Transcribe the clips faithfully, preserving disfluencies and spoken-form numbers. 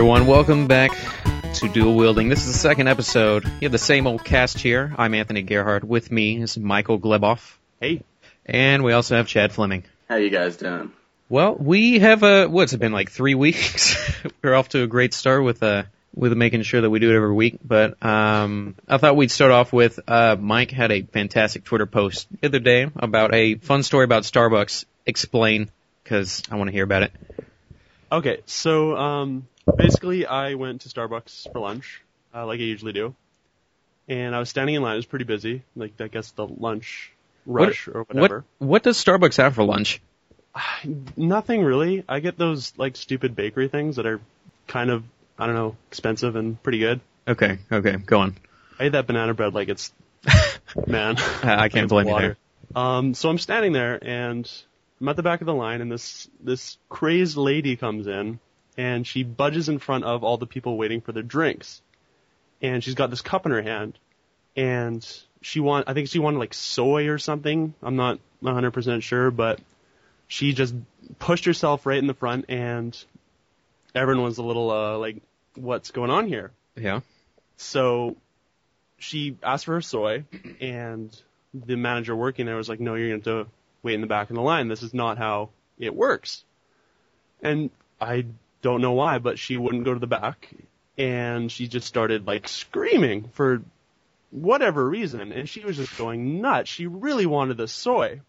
everyone. Welcome back to Dual Wielding. This is the second episode. You have the same old cast here. I'm Anthony Gerhard. With me is Michael Gleboff. Hey. And we also have Chad Fleming. How you guys doing? Well, we have a, what's it been, like three weeks? We're off to a great start with uh, with making sure that we do it every week. But um, I thought we'd start off with, uh, Mike had a fantastic Twitter post the other day about a fun story about Starbucks. Explain, because I want to hear about it. Okay, so um, basically I went to Starbucks for lunch, uh, like I usually do. And I was standing in line. It was pretty busy, like I guess the lunch rush what, or whatever. What, what does Starbucks have for lunch? Nothing really. I get those like stupid bakery things that are kind of, I don't know, expensive and pretty good. Okay, okay, go on. I ate that banana bread like it's, man. I can't blame you there. Um, so I'm standing there and I'm at the back of the line and this, this crazed lady comes in and she budges in front of all the people waiting for their drinks. And she's got this cup in her hand and she want, I think she wanted like soy or something. I'm not one hundred percent sure, but she just pushed herself right in the front, and everyone was a little, uh, like, what's going on here? Yeah. So she asked for her soy, and the manager working there was like, no, you're going to have to wait in the back of the line. This is not how it works. And I don't know why, but she wouldn't go to the back, and she just started, like, screaming for whatever reason, and she was just going nuts. She really wanted the soy.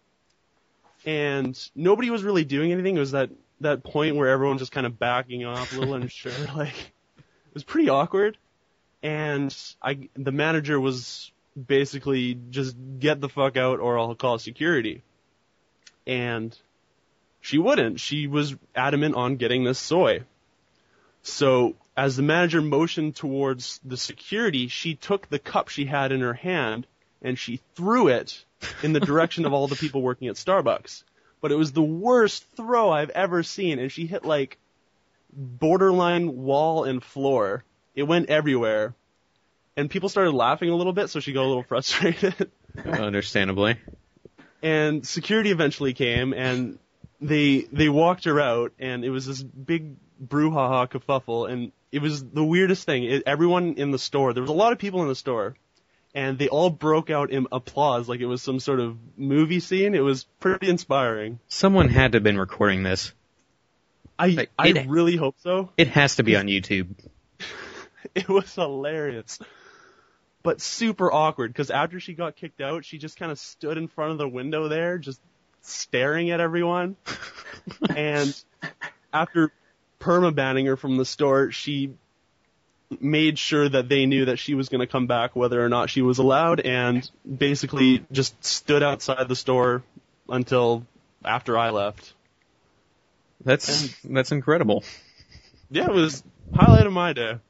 And nobody was really doing anything. It was that, that point where everyone was just kind of backing off, a little unsure. Like, it was pretty awkward. And I, the manager was basically just get the fuck out or I'll call security. And she wouldn't. She was adamant on getting this soy. So as the manager motioned towards the security, she took the cup she had in her hand and she threw it in the direction of all the people working at Starbucks. But it was the worst throw I've ever seen, and she hit, like, borderline wall and floor. It went everywhere. And people started laughing a little bit, so she got a little frustrated. Understandably. And security eventually came, and they they walked her out, and it was this big brouhaha kerfuffle, and it was the weirdest thing. It, everyone in the store, there was a lot of people in the store, and they all broke out in applause like it was some sort of movie scene. It was pretty inspiring. Someone had to have been recording this. I like, I it, really hope so. It has to be on YouTube. It was hilarious. But super awkward, because after she got kicked out, she just kind of stood in front of the window there, just staring at everyone. And after perma-banning her from the store, she made sure that they knew that she was going to come back whether or not she was allowed, and basically just stood outside the store until after I left. That's and, that's incredible. Yeah, it was highlight of my day.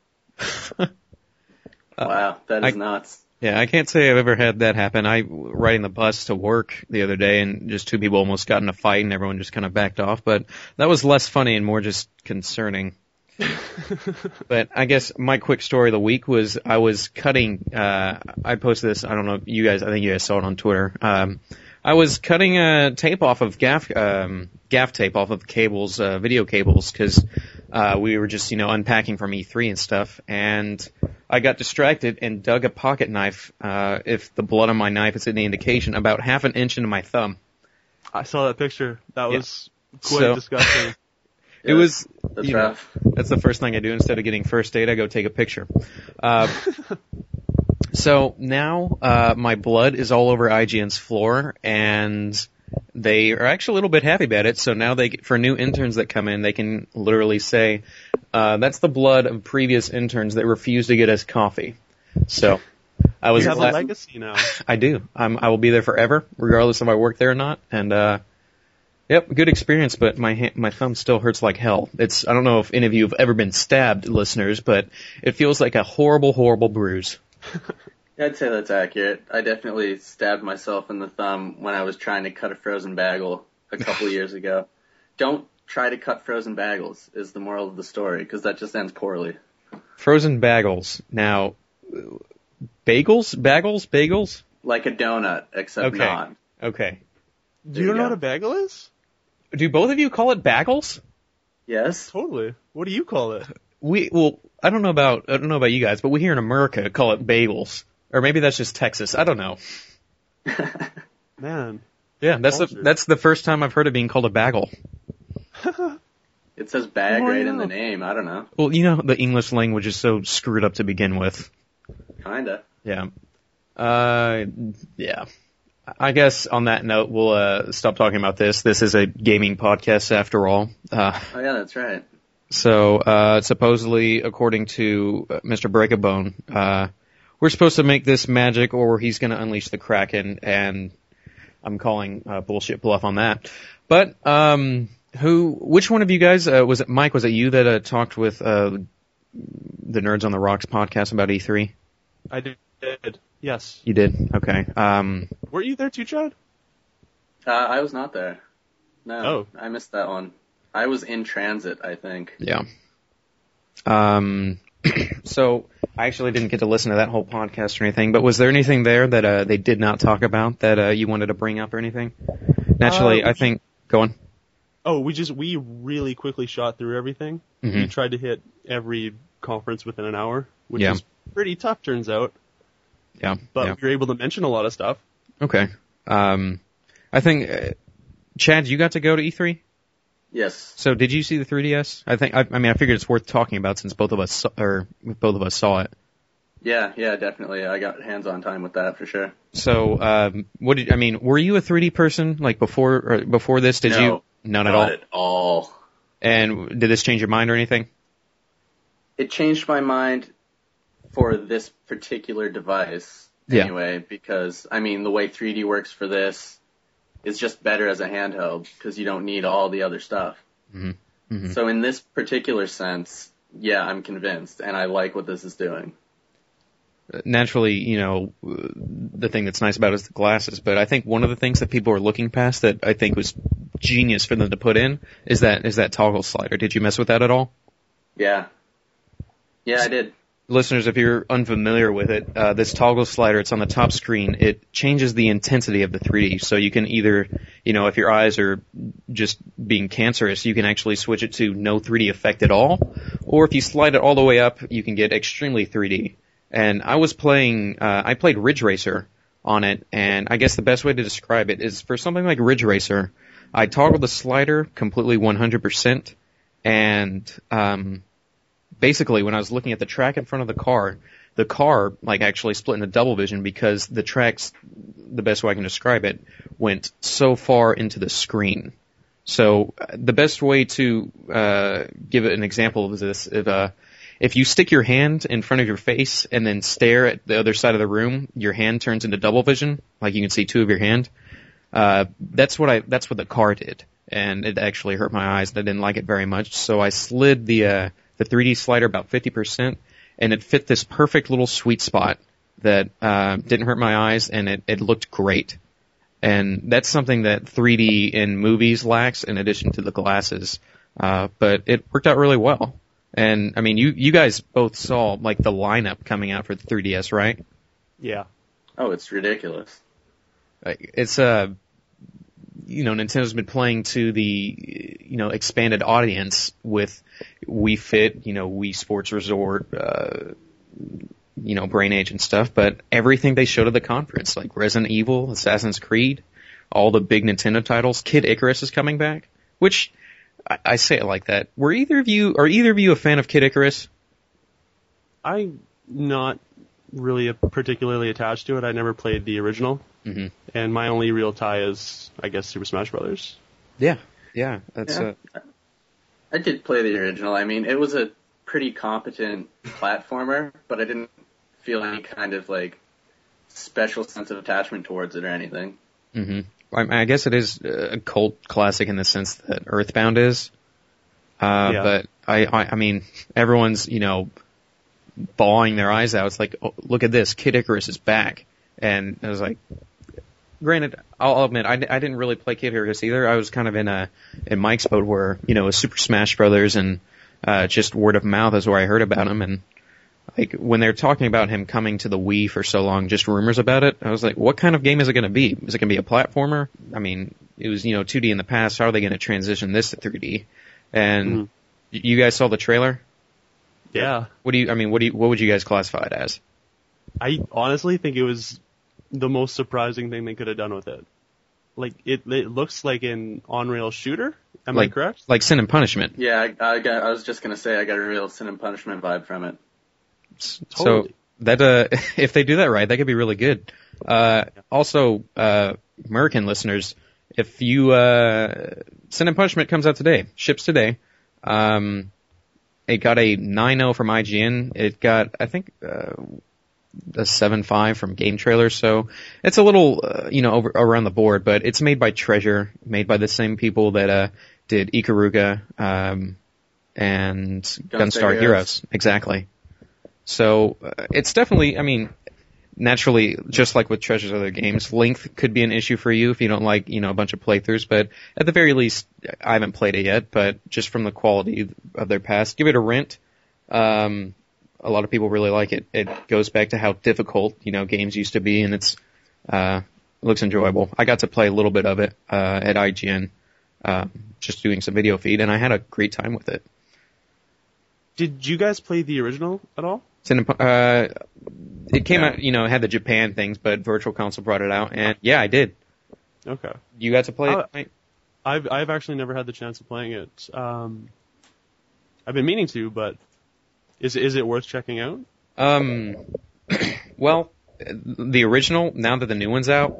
Wow, that is I, nuts. Yeah, I can't say I've ever had that happen. I riding the bus to work the other day, and just two people almost got in a fight, and everyone just kind of backed off. But that was less funny and more just concerning. But I guess my quick story of the week was I was cutting, uh, I posted this, I don't know, you guys, I think you guys saw it on Twitter. Um, I was cutting a tape off of gaff, um, gaff tape off of cables, uh, video cables, cause, uh, we were just, you know, unpacking from E three and stuff, and I got distracted and dug a pocket knife, uh, if the blood on my knife is any indication, about half an inch into my thumb. I saw that picture. That was yeah. quite so, disgusting. It was, that's you know, rough. That's the first thing I do. Instead of getting first aid, I go take a picture. Uh, so now, uh, my blood is all over I G N's floor, and they are actually a little bit happy about it. So now they, for new interns that come in, they can literally say, uh, that's the blood of previous interns that refused to get us coffee. So, I was. You have la- a legacy now. I do. I'm, I will be there forever, regardless if I work there or not, and, uh, yep, good experience, but my hand, my thumb still hurts like hell. It's I don't know if any of you have ever been stabbed, listeners, but it feels like a horrible, horrible bruise. I'd say that's accurate. I definitely stabbed myself in the thumb when I was trying to cut a frozen bagel a couple of years ago. Don't try to cut frozen bagels is the moral of the story, because that just ends poorly. Frozen bagels. Now, bagels? Bagels? Bagels? Like a donut, except okay. not. Okay. Do you, you know go. what a bagel is? Do both of you call it bagels? Yes. Totally. What do you call it? we well, I don't know about I don't know about you guys, but we here in America call it bagels, or maybe that's just Texas. I don't know. Man. Yeah, that's the, Culture. that's the first time I've heard it being called a bagel. It says bag Oh, right yeah. in the name. I don't know. Well, you know the English language is so screwed up to begin with. Kinda. Yeah. Uh, yeah. I guess on that note, we'll uh, stop talking about this. This is a gaming podcast after all. Uh, Oh yeah, that's right. so uh, supposedly, according to uh, Mister Breakabone, uh, we're supposed to make this magic, or he's going to unleash the Kraken, and I'm calling uh, bullshit bluff on that. But um, who? Which one of you guys uh, was it? Mike, was it you that uh, talked with uh, the Nerds on the Rocks podcast about E three? I did. Yes. You did. Okay. Um, Were you there too, Chad? Uh, I was not there. No, Oh. I missed that one. I was in transit, I think. Yeah. Um, so I actually didn't get to listen to that whole podcast or anything, but was there anything there that uh, they did not talk about that uh, you wanted to bring up or anything? Naturally, Uh, I think. Go on. Oh, we just we really quickly shot through everything. Mhm. We tried to hit every conference within an hour, which Yeah. is pretty tough, turns out. Yeah. But yeah. we were able to mention a lot of stuff. Okay. Um, I think uh, Chad, you got to go to E three. Yes. So did you see the three D S? I think. I, I mean, I figured it's worth talking about since both of us saw, or both of us saw it. Yeah, yeah, definitely. I got hands-on time with that for sure. So, um, what did I mean? Were you a three D person like before or before this? Did No, you? None at Not all. at all. And did this change your mind or anything? It changed my mind for this particular device Yeah. anyway, because, I mean, the way three D works for this is just better as a handheld because you don't need all the other stuff. Mhm. Mhm. So in this particular sense, yeah, I'm convinced, and I like what this is doing. Naturally, you know, uh, the thing that's nice about it is the glasses, but I think one of the things that people are looking past that I think was genius for them to put in is that is that toggle slider. Did you mess with that at all? Yeah. Yeah, I did. Listeners, if you're unfamiliar with it, uh, this toggle slider, it's on the top screen. It changes the intensity of the three D. So you can either, you know, if your eyes are just being cancerous, you can actually switch it to no three D effect at all. Or if you slide it all the way up, you can get extremely three D. And I was playing, uh, I played Ridge Racer on it, and I guess the best way to describe it is for something like Ridge Racer, I toggled the slider completely one hundred percent, and, um, basically, when I was looking at the track in front of the car, the car, like, actually split into double vision because the tracks, the best way I can describe it, went so far into the screen. So, uh, the best way to, uh, give it an example of this, if, uh, if you stick your hand in front of your face and then stare at the other side of the room, your hand turns into double vision, like you can see two of your hand. Uh, that's what I, that's what the car did. And it actually hurt my eyes, and I didn't like it very much. So I slid the, uh, the three D slider about fifty percent, and it fit this perfect little sweet spot that uh, didn't hurt my eyes, and it, it looked great. And that's something that three D in movies lacks, in addition to the glasses. Uh, but it worked out really well. And I mean, you you guys both saw like the lineup coming out for the three D S, right? Yeah. Oh, it's ridiculous. Like, it's uh, you know, Nintendo's been playing to the you know expanded audience with Wii Fit, you know, Wii Sports Resort, uh, you know, Brain Age and stuff. But everything they showed at the conference, like Resident Evil, Assassin's Creed, all the big Nintendo titles, Kid Icarus is coming back. Which I, I say it like that. Were either of you are either of you a fan of Kid Icarus? I'm not really a particularly attached to it. I never played the original, Mm-hmm. and my only real tie is, I guess, Super Smash Brothers. Yeah, yeah, that's Yeah. uh, I did play the original. I mean, it was a pretty competent platformer, but I didn't feel any kind of, like, special sense of attachment towards it or anything. hmm I, I guess it is a cult classic in the sense that Earthbound is. Uh, Yeah. But I, I, I mean, everyone's, you know, bawling their eyes out. It's like, oh, look at this, Kid Icarus is back. And I was like, granted, I'll, I'll admit, I, I didn't really play Kid Icarus either. I was kind of in a, in Mike's boat where, you know, Super Smash Brothers and, uh, just word of mouth is where I heard about him. And, like, when they're talking about him coming to the Wii for so long, just rumors about it, I was like, what kind of game is it going to be? Is it going to be a platformer? I mean, it was, you know, two D in the past. How are they going to transition this to three D? And Mhm. y you guys saw the trailer? Yeah. What do you? I mean, what do you? What would you guys classify it as? I honestly think it was the most surprising thing they could have done with it. Like, it it looks like an on-rail shooter. Am like, I correct? Like Sin and Punishment. Yeah, I, I, got, I was just going to say I got a real Sin and Punishment vibe from it. Totally. So that uh, if they do that right, that could be really good. Uh, also, uh, American listeners, if you uh, Sin and Punishment comes out today, ships today. Um, it got a nine point oh from I G N. It got, I think, uh, a seven point five from Game Trailers. So it's a little, uh, you know, over, around the board, but it's made by Treasure, made by the same people that uh, did Ikaruga um, and Gunstar Gunstar Heroes. Heroes. Exactly. So uh, it's definitely, I mean, naturally, just like with Treasure's other games, length could be an issue for you if you don't like, you know, a bunch of playthroughs, but at the very least, I haven't played it yet, but just from the quality of their past, give it a rent. Um, a lot of people really like it. It goes back to how difficult, you know, games used to be, and it's, uh, it looks enjoyable. I got to play a little bit of it, uh, at I G N, uh, just doing some video feed, and I had a great time with it. Did you guys play the original at all? Uh, it came Yeah. out, you know, it had the Japan things, but Virtual Console brought it out, and yeah, I did. Okay. You got to play Uh, it? I've I've actually never had the chance of playing it. Um, I've been meaning to, but is is it worth checking out? Um, well, the original, now that the new one's out,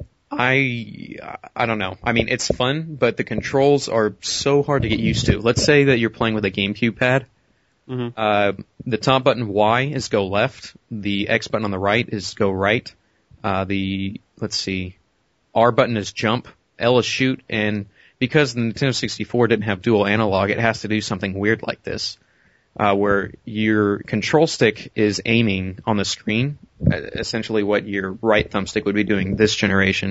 I, I don't know. I mean, it's fun, but the controls are so hard to get used to. Let's say that you're playing with a GameCube pad. Mm-hmm. Uh, the top button Y is go left. The X button on the right is go right. Uh, the, let's see, R button is jump. L is shoot. And because the Nintendo sixty-four didn't have dual analog, it has to do something weird like this. Uh, where your control stick is aiming on the screen, essentially what your right thumbstick would be doing this generation,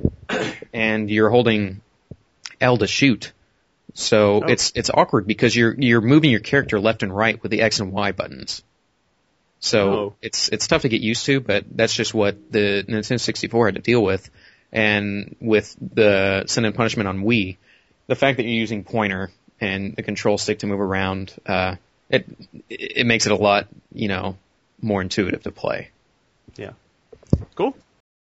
and you're holding L to shoot. So Oh. it's it's awkward because you're you're moving your character left and right with the X and Y buttons. So Oh. it's it's tough to get used to, but that's just what the Nintendo sixty-four had to deal with. And with the Sin and Punishment on Wii, the fact that you're using pointer and the control stick to move around, uh, it it makes it a lot, you know, more intuitive to play. Yeah. Cool.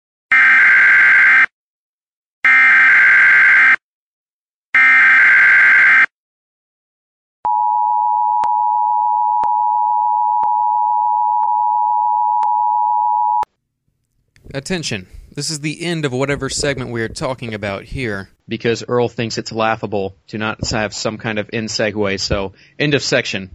Attention. This is the end of whatever segment we are talking about here, because Earl thinks it's laughable to not have some kind of in segue, so end of section.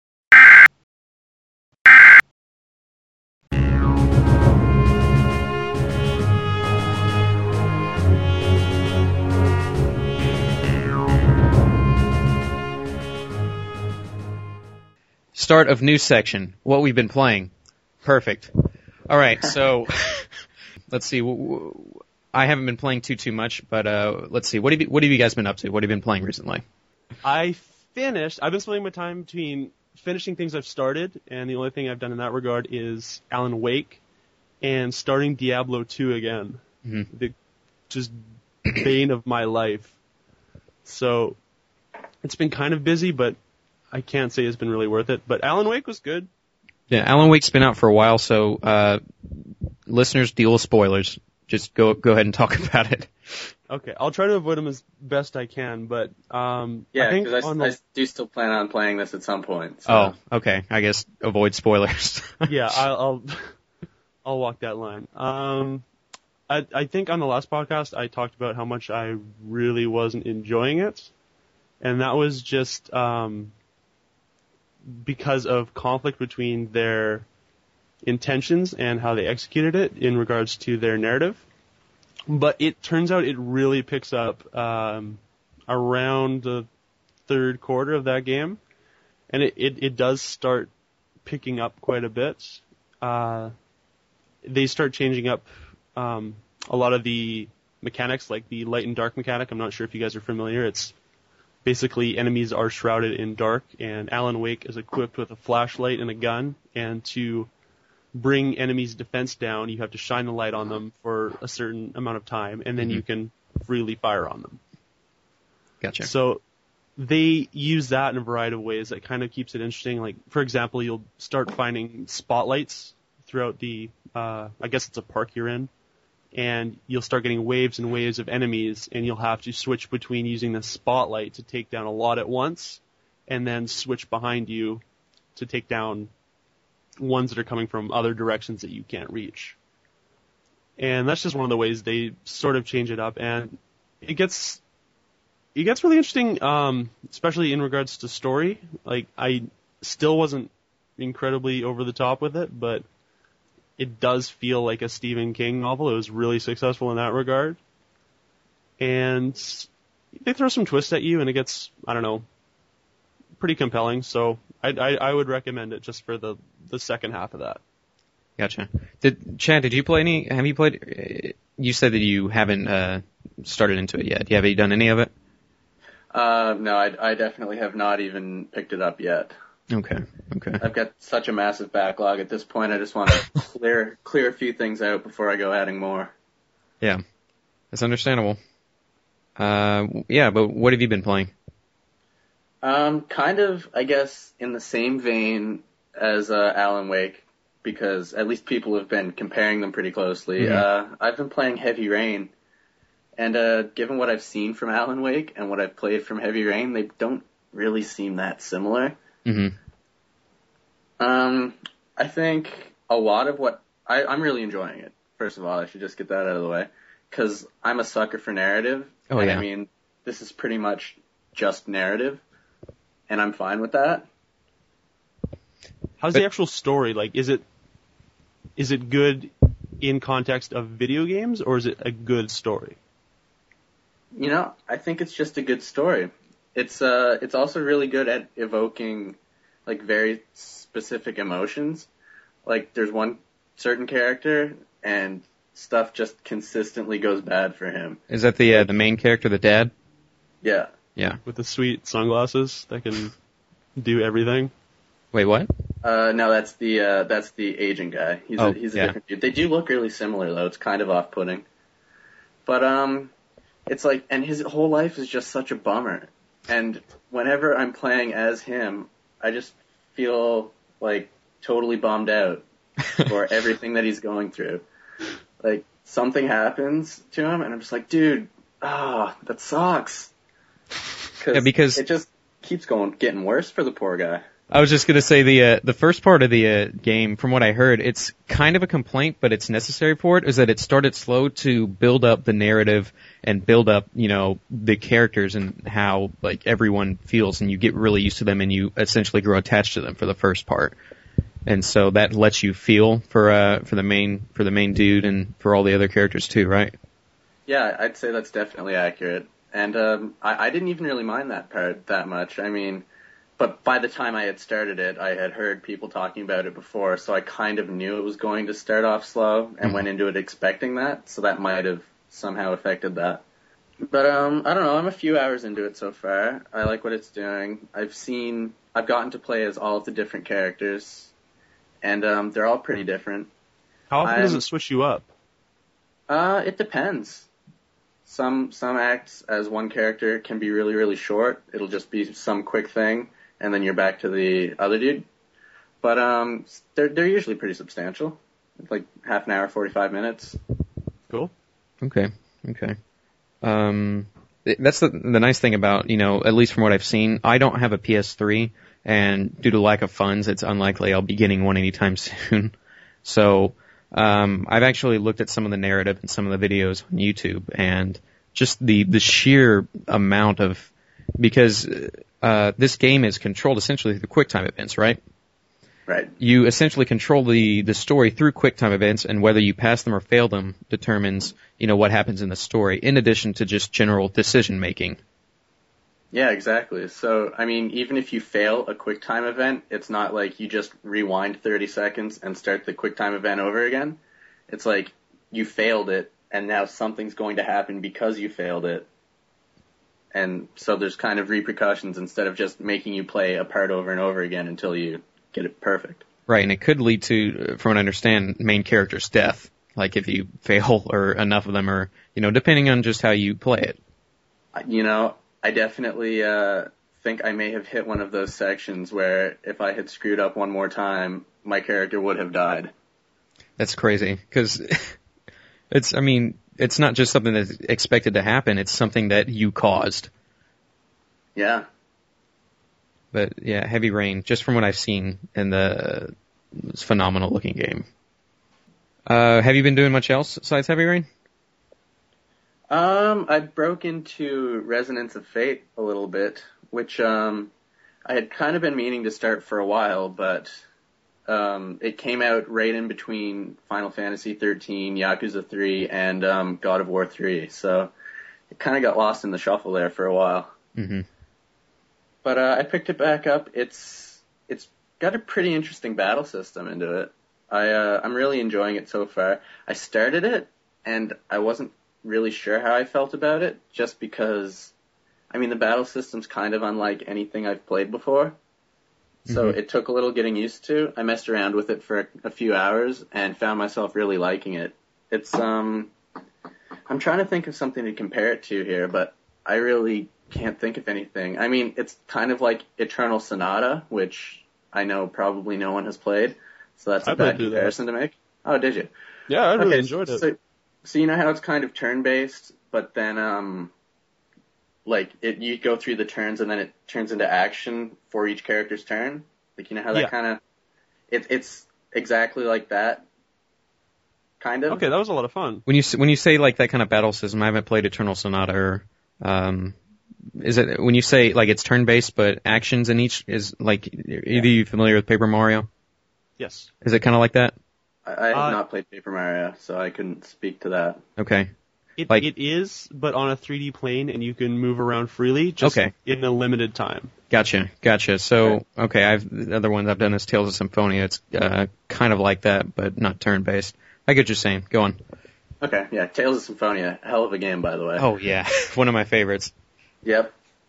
Start of new section. What we've been playing. Perfect. All right, so let's see. I haven't been playing too too much, but uh, let's see. What have you, what have you guys been up to? What have you been playing recently? I finished. I've been splitting my time between finishing things I've started, and the only thing I've done in that regard is Alan Wake and starting Diablo two again. Mm-hmm. The just bane of my life. So it's been kind of busy, but I can't say it's been really worth it. But Alan Wake was good. Yeah, Alan Wake's been out for a while, so uh, listeners, deal with spoilers. Just go go ahead and talk about it. Okay, I'll try to avoid them as best I can, but um, Yeah, I think because I, on the, I do still plan on playing this at some point. So. Oh, okay. I guess avoid spoilers. yeah, I'll, I'll I'll walk that line. Um, I I think on the last podcast I talked about how much I really wasn't enjoying it, and that was just um because of conflict between their intentions and how they executed it in regards to their narrative. But it turns out it really picks up um, around the third quarter of that game, and it, it, it does start picking up quite a bit. Uh, they start changing up um, a lot of the mechanics, like the light and dark mechanic. I'm not sure if you guys are familiar. It's basically enemies are shrouded in dark, and Alan Wake is equipped with a flashlight and a gun, and to bring enemies' defense down, you have to shine the light on them for a certain amount of time, and then Mm-hmm. you can freely fire on them. Gotcha. So they use that in a variety of ways that kind of keeps it interesting. Like, for example, you'll start finding spotlights throughout the, uh, I guess it's a park you're in, and you'll start getting waves and waves of enemies, and you'll have to switch between using the spotlight to take down a lot at once, and then switch behind you to take down ones that are coming from other directions that you can't reach. And that's just one of the ways they sort of change it up, and it gets it gets really interesting, um, especially in regards to story. Like, I still wasn't incredibly over the top with it, but it does feel like a Stephen King novel. It was really successful in that regard. And they throw some twists at you, and it gets, I don't know, pretty compelling. So I, I, I would recommend it just for the, the second half of that. Gotcha. Did Chad, did you play any, have you played, you said that you haven't uh, started into it yet. Have you done any of it? Uh, no, I, I definitely have not even picked it up yet. Okay, okay. I've got such a massive backlog at this point. I just want to clear clear a few things out before I go adding more. Yeah, that's understandable. Uh, yeah, but what have you been playing? Um, kind of, I guess, in the same vein as uh, Alan Wake, because at least people have been comparing them pretty closely. Mm-hmm. Uh, I've been playing Heavy Rain, and uh, given what I've seen from Alan Wake and what I've played from Heavy Rain, they don't really seem that similar. Mm-hmm. Um, I think a lot of what I, I'm really enjoying it. First of all, I should just get that out of the way, because I'm a sucker for narrative. Oh and yeah. I mean, this is pretty much just narrative, and I'm fine with that. How's but, the actual story? Like, is it is it good in context of video games, or is it a good story? You know, I think it's just a good story. It's uh, it's also really good at evoking, like, very specific emotions. Like, there's one certain character, and stuff just consistently goes bad for him. Is that the uh, the main character, the dad? Yeah. Yeah. With the sweet sunglasses that can do everything. Wait, what? Uh, no, that's the uh, that's the Asian guy. He's oh, a, he's a yeah. different dude. They do look really similar though. It's kind of off-putting. But um, it's like, and his whole life is just such a bummer. And whenever I'm playing as him, I just feel like totally bummed out for everything that he's going through. Like, something happens to him, and I'm just like, dude, ah, oh, that sucks. Yeah, because it just keeps going, getting worse for the poor guy. I was just gonna say the uh, the first part of the uh, game, from what I heard, it's kind of a complaint, but it's necessary for it. Is that it started slow to build up the narrative and build up, you know, the characters and how like everyone feels, and you get really used to them, and you essentially grow attached to them for the first part. And so that lets you feel for uh for the main for the main dude and for all the other characters too, right? Yeah, I'd say that's definitely accurate. And um, I, I didn't even really mind that part that much. I mean, but by the time I had started it, I had heard people talking about it before, so I kind of knew it was going to start off slow and mm-hmm. went into it expecting that, so that might have somehow affected that. But um, I don't know, I'm a few hours into it so far. I like what it's doing. I've seen, I've gotten to play as all of the different characters, and um, they're all pretty different. How often I'm, does it switch you up? Uh, it depends. Some some acts as one character can be really, really short. It'll just be some quick thing, and then you're back to the other dude. But um, they're they're usually pretty substantial, like half an hour, forty-five minutes. Cool. Okay. Okay. Um, that's the the nice thing about, you know, at least from what I've seen, I don't have a P S three, and due to lack of funds, it's unlikely I'll be getting one anytime soon. So. Um, I've actually looked at some of the narrative and some of the videos on YouTube, and just the, the sheer amount of, because uh, this game is controlled essentially through QuickTime events, right? Right. You essentially control the, the story through QuickTime events, and whether you pass them or fail them determines, you know, what happens in the story, in addition to just general decision making. Yeah, exactly. So, I mean, even if you fail a QuickTime event, it's not like you just rewind thirty seconds and start the QuickTime event over again. It's like you failed it, and now something's going to happen because you failed it. And so there's kind of repercussions instead of just making you play a part over and over again until you get it perfect. Right, and it could lead to, from what I understand, main character's death. Like if you fail or enough of them, or, you know, depending on just how you play it. You know, I definitely uh, think I may have hit one of those sections where if I had screwed up one more time, my character would have died. That's crazy, because it's, I mean, it's not just something that's expected to happen, it's something that you caused. Yeah. But yeah, Heavy Rain, just from what I've seen in the, it's a phenomenal looking game. Uh, have you been doing much else besides Heavy Rain? Um, I broke into Resonance of Fate a little bit, which um, I had kind of been meaning to start for a while, but um, it came out right in between Final Fantasy thirteen, Yakuza three, and um, God of War three, so it kind of got lost in the shuffle there for a while. Mm-hmm. But uh, I picked it back up. It's it's got a pretty interesting battle system into it. I uh, I'm really enjoying it so far. I started it, and I wasn't really sure how I felt about it, just because, I mean, the battle system's kind of unlike anything I've played before. So mm-hmm. It took a little getting used to. I messed around with it for a, a few hours and found myself really liking it. It's, um, I'm trying to think of something to compare it to here, but I really can't think of anything. I mean, it's kind of like Eternal Sonata, which I know probably no one has played, so that's a I bad comparison that. to make. Oh, did you? Yeah, I really okay, enjoyed it. So, So you know how it's kind of turn-based, but then, um, like, it, you go through the turns and then it turns into action for each character's turn? Like, you know how that yeah. kind of, it, it's exactly like that, kind of? Okay, that was a lot of fun. When you when you say, like, that kind of battle system, I haven't played Eternal Sonata, or, um, is it, when you say, like, it's turn-based, but actions in each, is, like, yeah. Are you familiar with Paper Mario? Yes. Is it kind of like that? I, I have uh, not played Paper Mario, so I couldn't speak to that. Okay. It, like, it is, but on a three D plane, and you can move around freely, just okay. in a limited time. Gotcha, gotcha. So, okay, I've the other ones I've done is Tales of Symphonia. It's uh, kind of like that, but not turn-based. I get what you're saying. Go on. Okay, yeah, Tales of Symphonia, hell of a game, by the way. Oh yeah, one of my favorites. Yep.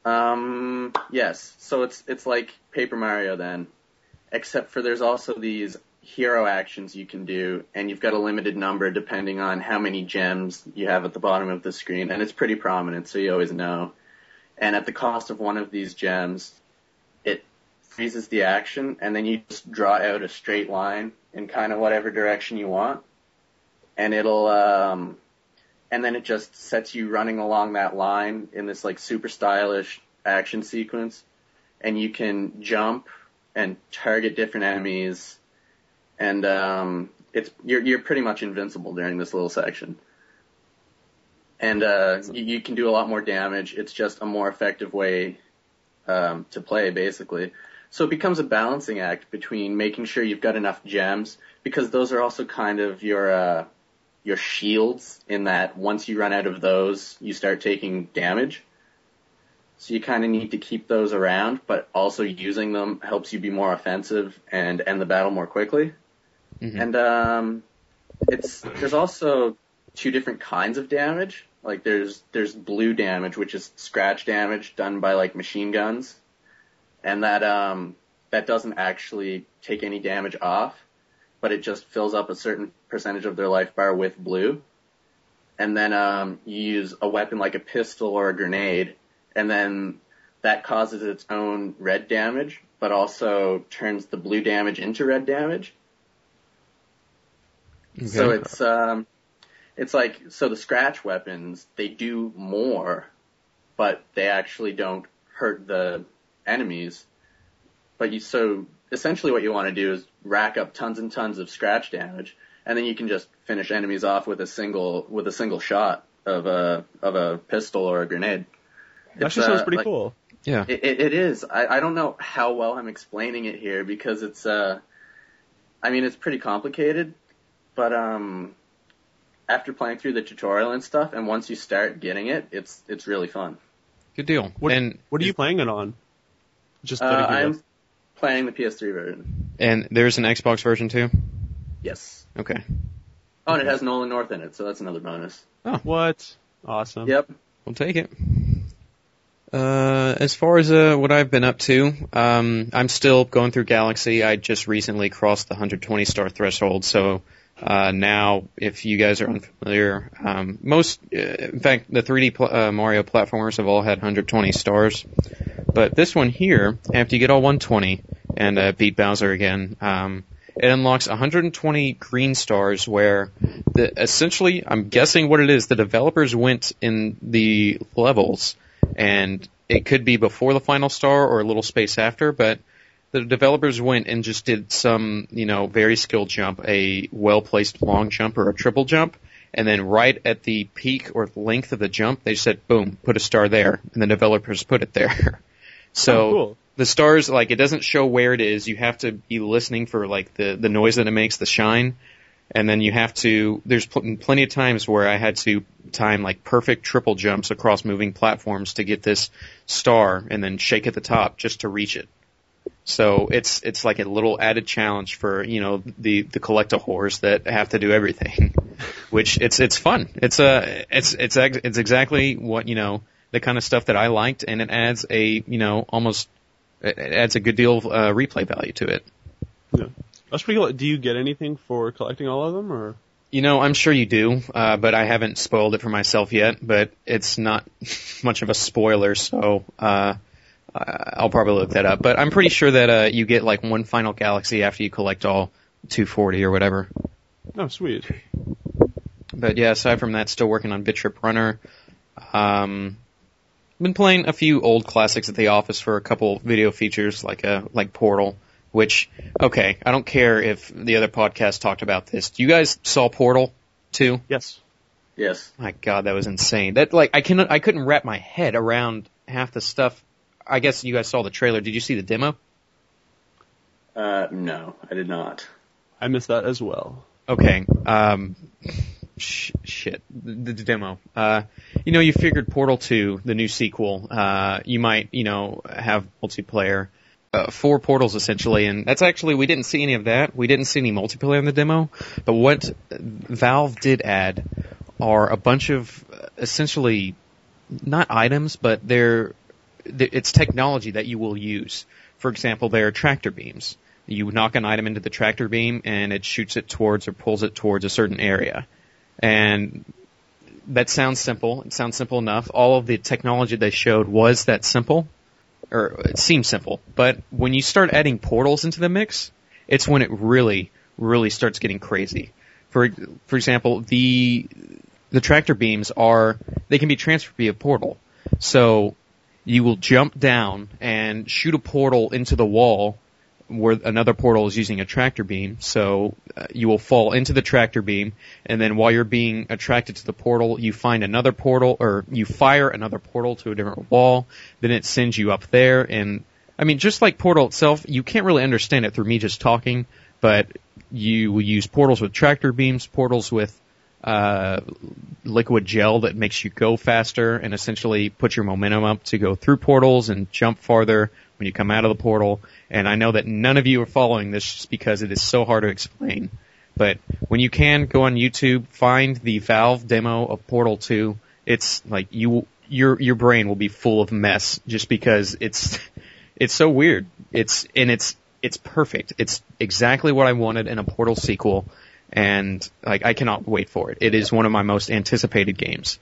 Um, yes, so it's it's like Paper Mario then, except for there's also these hero actions you can do, and you've got a limited number depending on how many gems you have at the bottom of the screen, and it's pretty prominent, so you always know. And at the cost of one of these gems, it freezes the action, and then you just draw out a straight line in kind of whatever direction you want, and it'll, um, and then it just sets you running along that line in this like super stylish action sequence, and you can jump and target different enemies. And um, it's you're you're pretty much invincible during this little section, and uh, you, you can do a lot more damage. It's just a more effective way um, to play, basically. So it becomes a balancing act between making sure you've got enough gems, because those are also kind of your uh, your shields. In that once you run out of those, you start taking damage. So you kind of need to keep those around, but also using them helps you be more offensive and end the battle more quickly. Mm-hmm. And um, it's there's also two different kinds of damage. Like there's there's blue damage, which is scratch damage done by like machine guns, and that um that doesn't actually take any damage off, but it just fills up a certain percentage of their life bar with blue. And then um you use a weapon like a pistol or a grenade, and then that causes its own red damage, but also turns the blue damage into red damage. Okay. So it's um, it's like so the scratch weapons, they do more, but they actually don't hurt the enemies. But you so essentially what you want to do is rack up tons and tons of scratch damage, and then you can just finish enemies off with a single with a single shot of a of a pistol or a grenade. That actually uh, sounds pretty like, cool. Yeah, it, it, it is. I, I don't know how well I'm explaining it here because it's uh, I mean it's pretty complicated. But um, after playing through the tutorial and stuff, and once you start getting it, it's it's really fun. Good deal. What, and what are you playing it on? Just uh, I'm playing the P S three version. And there's an Xbox version too? Yes. Okay. Oh, and it has Nolan North in it, so that's another bonus. Oh, what? Awesome. Yep. We'll take it. Uh, as far as uh, what I've been up to, um, I'm still going through Galaxy. I just recently crossed the one hundred twenty star threshold, so uh, now, if you guys are unfamiliar, um, most, uh, in fact, the three D pl- uh, Mario platformers have all had one hundred twenty stars. But this one here, after you get all one twenty and uh, beat Bowser again, um, it unlocks one hundred twenty green stars where the, essentially, I'm guessing what it is, the developers went in the levels, and it could be before the final star or a little space after, but the developers went and just did some, you know, very skilled jump, a well-placed long jump or a triple jump, and then right at the peak or length of the jump, they said, boom, put a star there, and the developers put it there. So oh, cool. The stars, like, it doesn't show where it is. You have to be listening for, like, the, the noise that it makes, the shine. And then you have to, there's pl- plenty of times where I had to time, like, perfect triple jumps across moving platforms to get this star and then shake at the top just to reach it. So it's, it's like a little added challenge for, you know, the, the collector-whores that have to do everything. Which, it's, it's fun. It's, uh, it's, it's, ex- it's exactly what, you know, the kind of stuff that I liked, and it adds a, you know, almost, it adds a good deal of uh, replay value to it. Yeah. That's pretty cool. Do you get anything for collecting all of them, or? You know, I'm sure you do, uh, but I haven't spoiled it for myself yet, but it's not much of a spoiler, so uh, I'll probably look that up. But I'm pretty sure that uh, you get, like, one final galaxy after you collect all two forty or whatever. Oh, sweet. But yeah, aside from that, still working on Bit Trip Runner. Um... Been playing a few old classics at the office for a couple video features, like uh, like Portal, which, okay, I don't care if the other podcast talked about this. You guys saw Portal too? Yes. Yes. My God, that was insane. That like I can I couldn't wrap my head around half the stuff. I guess you guys saw the trailer. Did you see the demo? Uh, no, I did not. I missed that as well. Okay. Um. Sh- shit, the, the demo. Uh, you know, you figured Portal two, the new sequel, uh, you might, you know, have multiplayer. Uh, four portals essentially, and that's actually, we didn't see any of that. We didn't see any multiplayer in the demo, but what Valve did add are a bunch of, uh, essentially, not items, but they're, they're, it's technology that you will use. For example, there are tractor beams. You knock an item into the tractor beam, and it shoots it towards or pulls it towards a certain area. And that sounds simple. It sounds simple enough. All of the technology they showed was that simple, or it seems simple. But when you start adding portals into the mix, it's when it really, really starts getting crazy. For for example, the the tractor beams are, they can be transferred via portal. So you will jump down and shoot a portal into the wall where another portal is using a tractor beam, so uh, you will fall into the tractor beam, and then while you're being attracted to the portal, you find another portal, or you fire another portal to a different wall, then it sends you up there, and, I mean, just like Portal itself, you can't really understand it through me just talking, but you will use portals with tractor beams, portals with uh, liquid gel that makes you go faster, and essentially put your momentum up to go through portals and jump farther when you come out of the portal. And I know that none of you are following this just because it is so hard to explain. But when you can, go on YouTube, find the Valve demo of Portal two. It's like you, your your brain will be full of mess just because it's it's so weird. It's and it's it's perfect. It's exactly what I wanted in a Portal sequel, and like I cannot wait for it. It is one of my most anticipated games.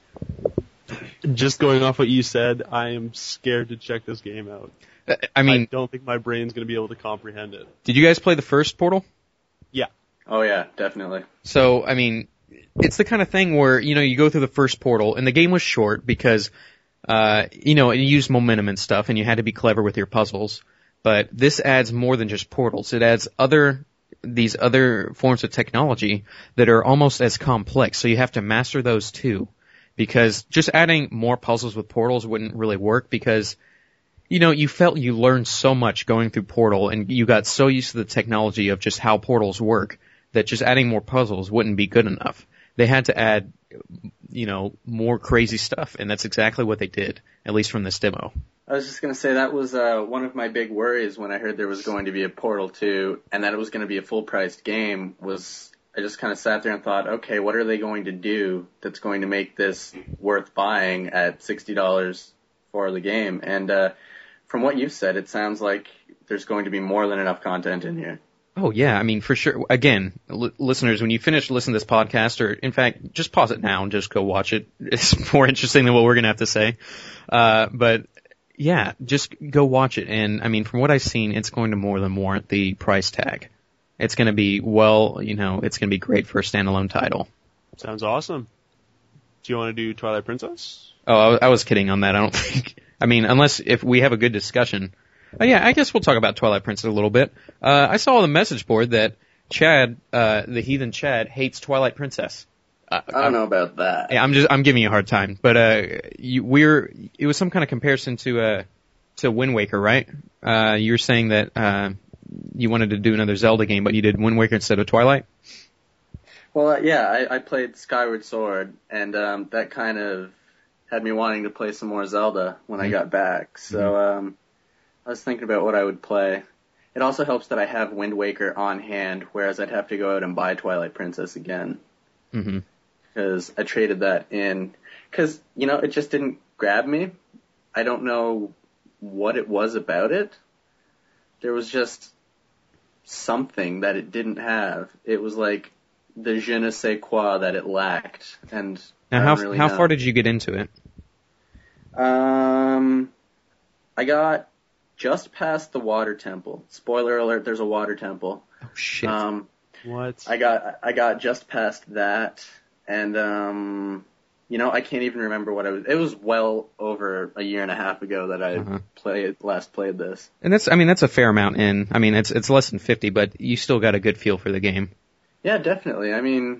Just going off what you said, I am scared to check this game out. I mean, I don't think my brain's going to be able to comprehend it. Did you guys play the first Portal? Yeah. Oh yeah, definitely. So, I mean, it's the kind of thing where, you know, you go through the first Portal, and the game was short because, uh, you know, it used momentum and stuff, and you had to be clever with your puzzles. But this adds more than just portals. It adds other, these other forms of technology that are almost as complex, so you have to master those too. Because just adding more puzzles with portals wouldn't really work because, you know, you felt you learned so much going through Portal, and you got so used to the technology of just how portals work that just adding more puzzles wouldn't be good enough. They had to add, you know, more crazy stuff, and that's exactly what they did, at least from this demo. I was just going to say that was uh, one of my big worries when I heard there was going to be a Portal two and that it was going to be a full-priced game. Was I just kind of sat there and thought, okay, what are they going to do that's going to make this worth buying at sixty dollars for the game? And uh, from what you've said, it sounds like there's going to be more than enough content in here. Oh, yeah. I mean, for sure. Again, l- listeners, when you finish listening to this podcast, or in fact, just pause it now and just go watch it. It's more interesting than what we're going to have to say. Uh, but yeah, just go watch it. And I mean, from what I've seen, it's going to more than warrant the price tag. It's going to be, well, you know, it's going to be great for a standalone title. Sounds awesome. Do you want to do Twilight Princess? Oh, I was, I was kidding on that. I don't think, I mean, unless if we have a good discussion. Oh, yeah, I guess we'll talk about Twilight Princess a little bit. Uh, I saw on the message board that Chad, uh, the heathen Chad, hates Twilight Princess. Uh, I don't know about that. Yeah, I'm just, I'm giving you a hard time. But, uh, you, we're, it was some kind of comparison to, uh, to Wind Waker, right? Uh, you were saying that, uh, you wanted to do another Zelda game, but you did Wind Waker instead of Twilight? Well, uh, yeah, I, I played Skyward Sword, and um, that kind of had me wanting to play some more Zelda when mm-hmm. I got back. So um, I was thinking about what I would play. It also helps that I have Wind Waker on hand, whereas I'd have to go out and buy Twilight Princess again. Mm-hmm. Because I traded that in. Because, you know, it just didn't grab me. I don't know what it was about it. There was just something that it didn't have. It was like the je ne sais quoi that it lacked. And now, I how, don't really how know. far did you get into it? Um, I got just past the water temple. Spoiler alert, there's a water temple. Oh, shit. Um, what? I got I got just past that, and um, you know, I can't even remember what I was. It was well over a year and a half ago that I uh-huh. played last played this. And that's, I mean, that's a fair amount in. I mean, it's it's less than fifty, but you still got a good feel for the game. Yeah, definitely. I mean,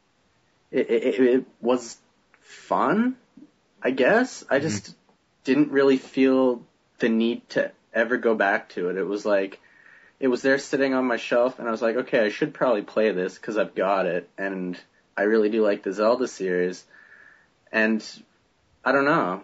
it it, it was fun, I guess. I just mm-hmm. didn't really feel the need to ever go back to it. It was like, it was there sitting on my shelf, and I was like, okay, I should probably play this because I've got it, and I really do like the Zelda series. And I don't know.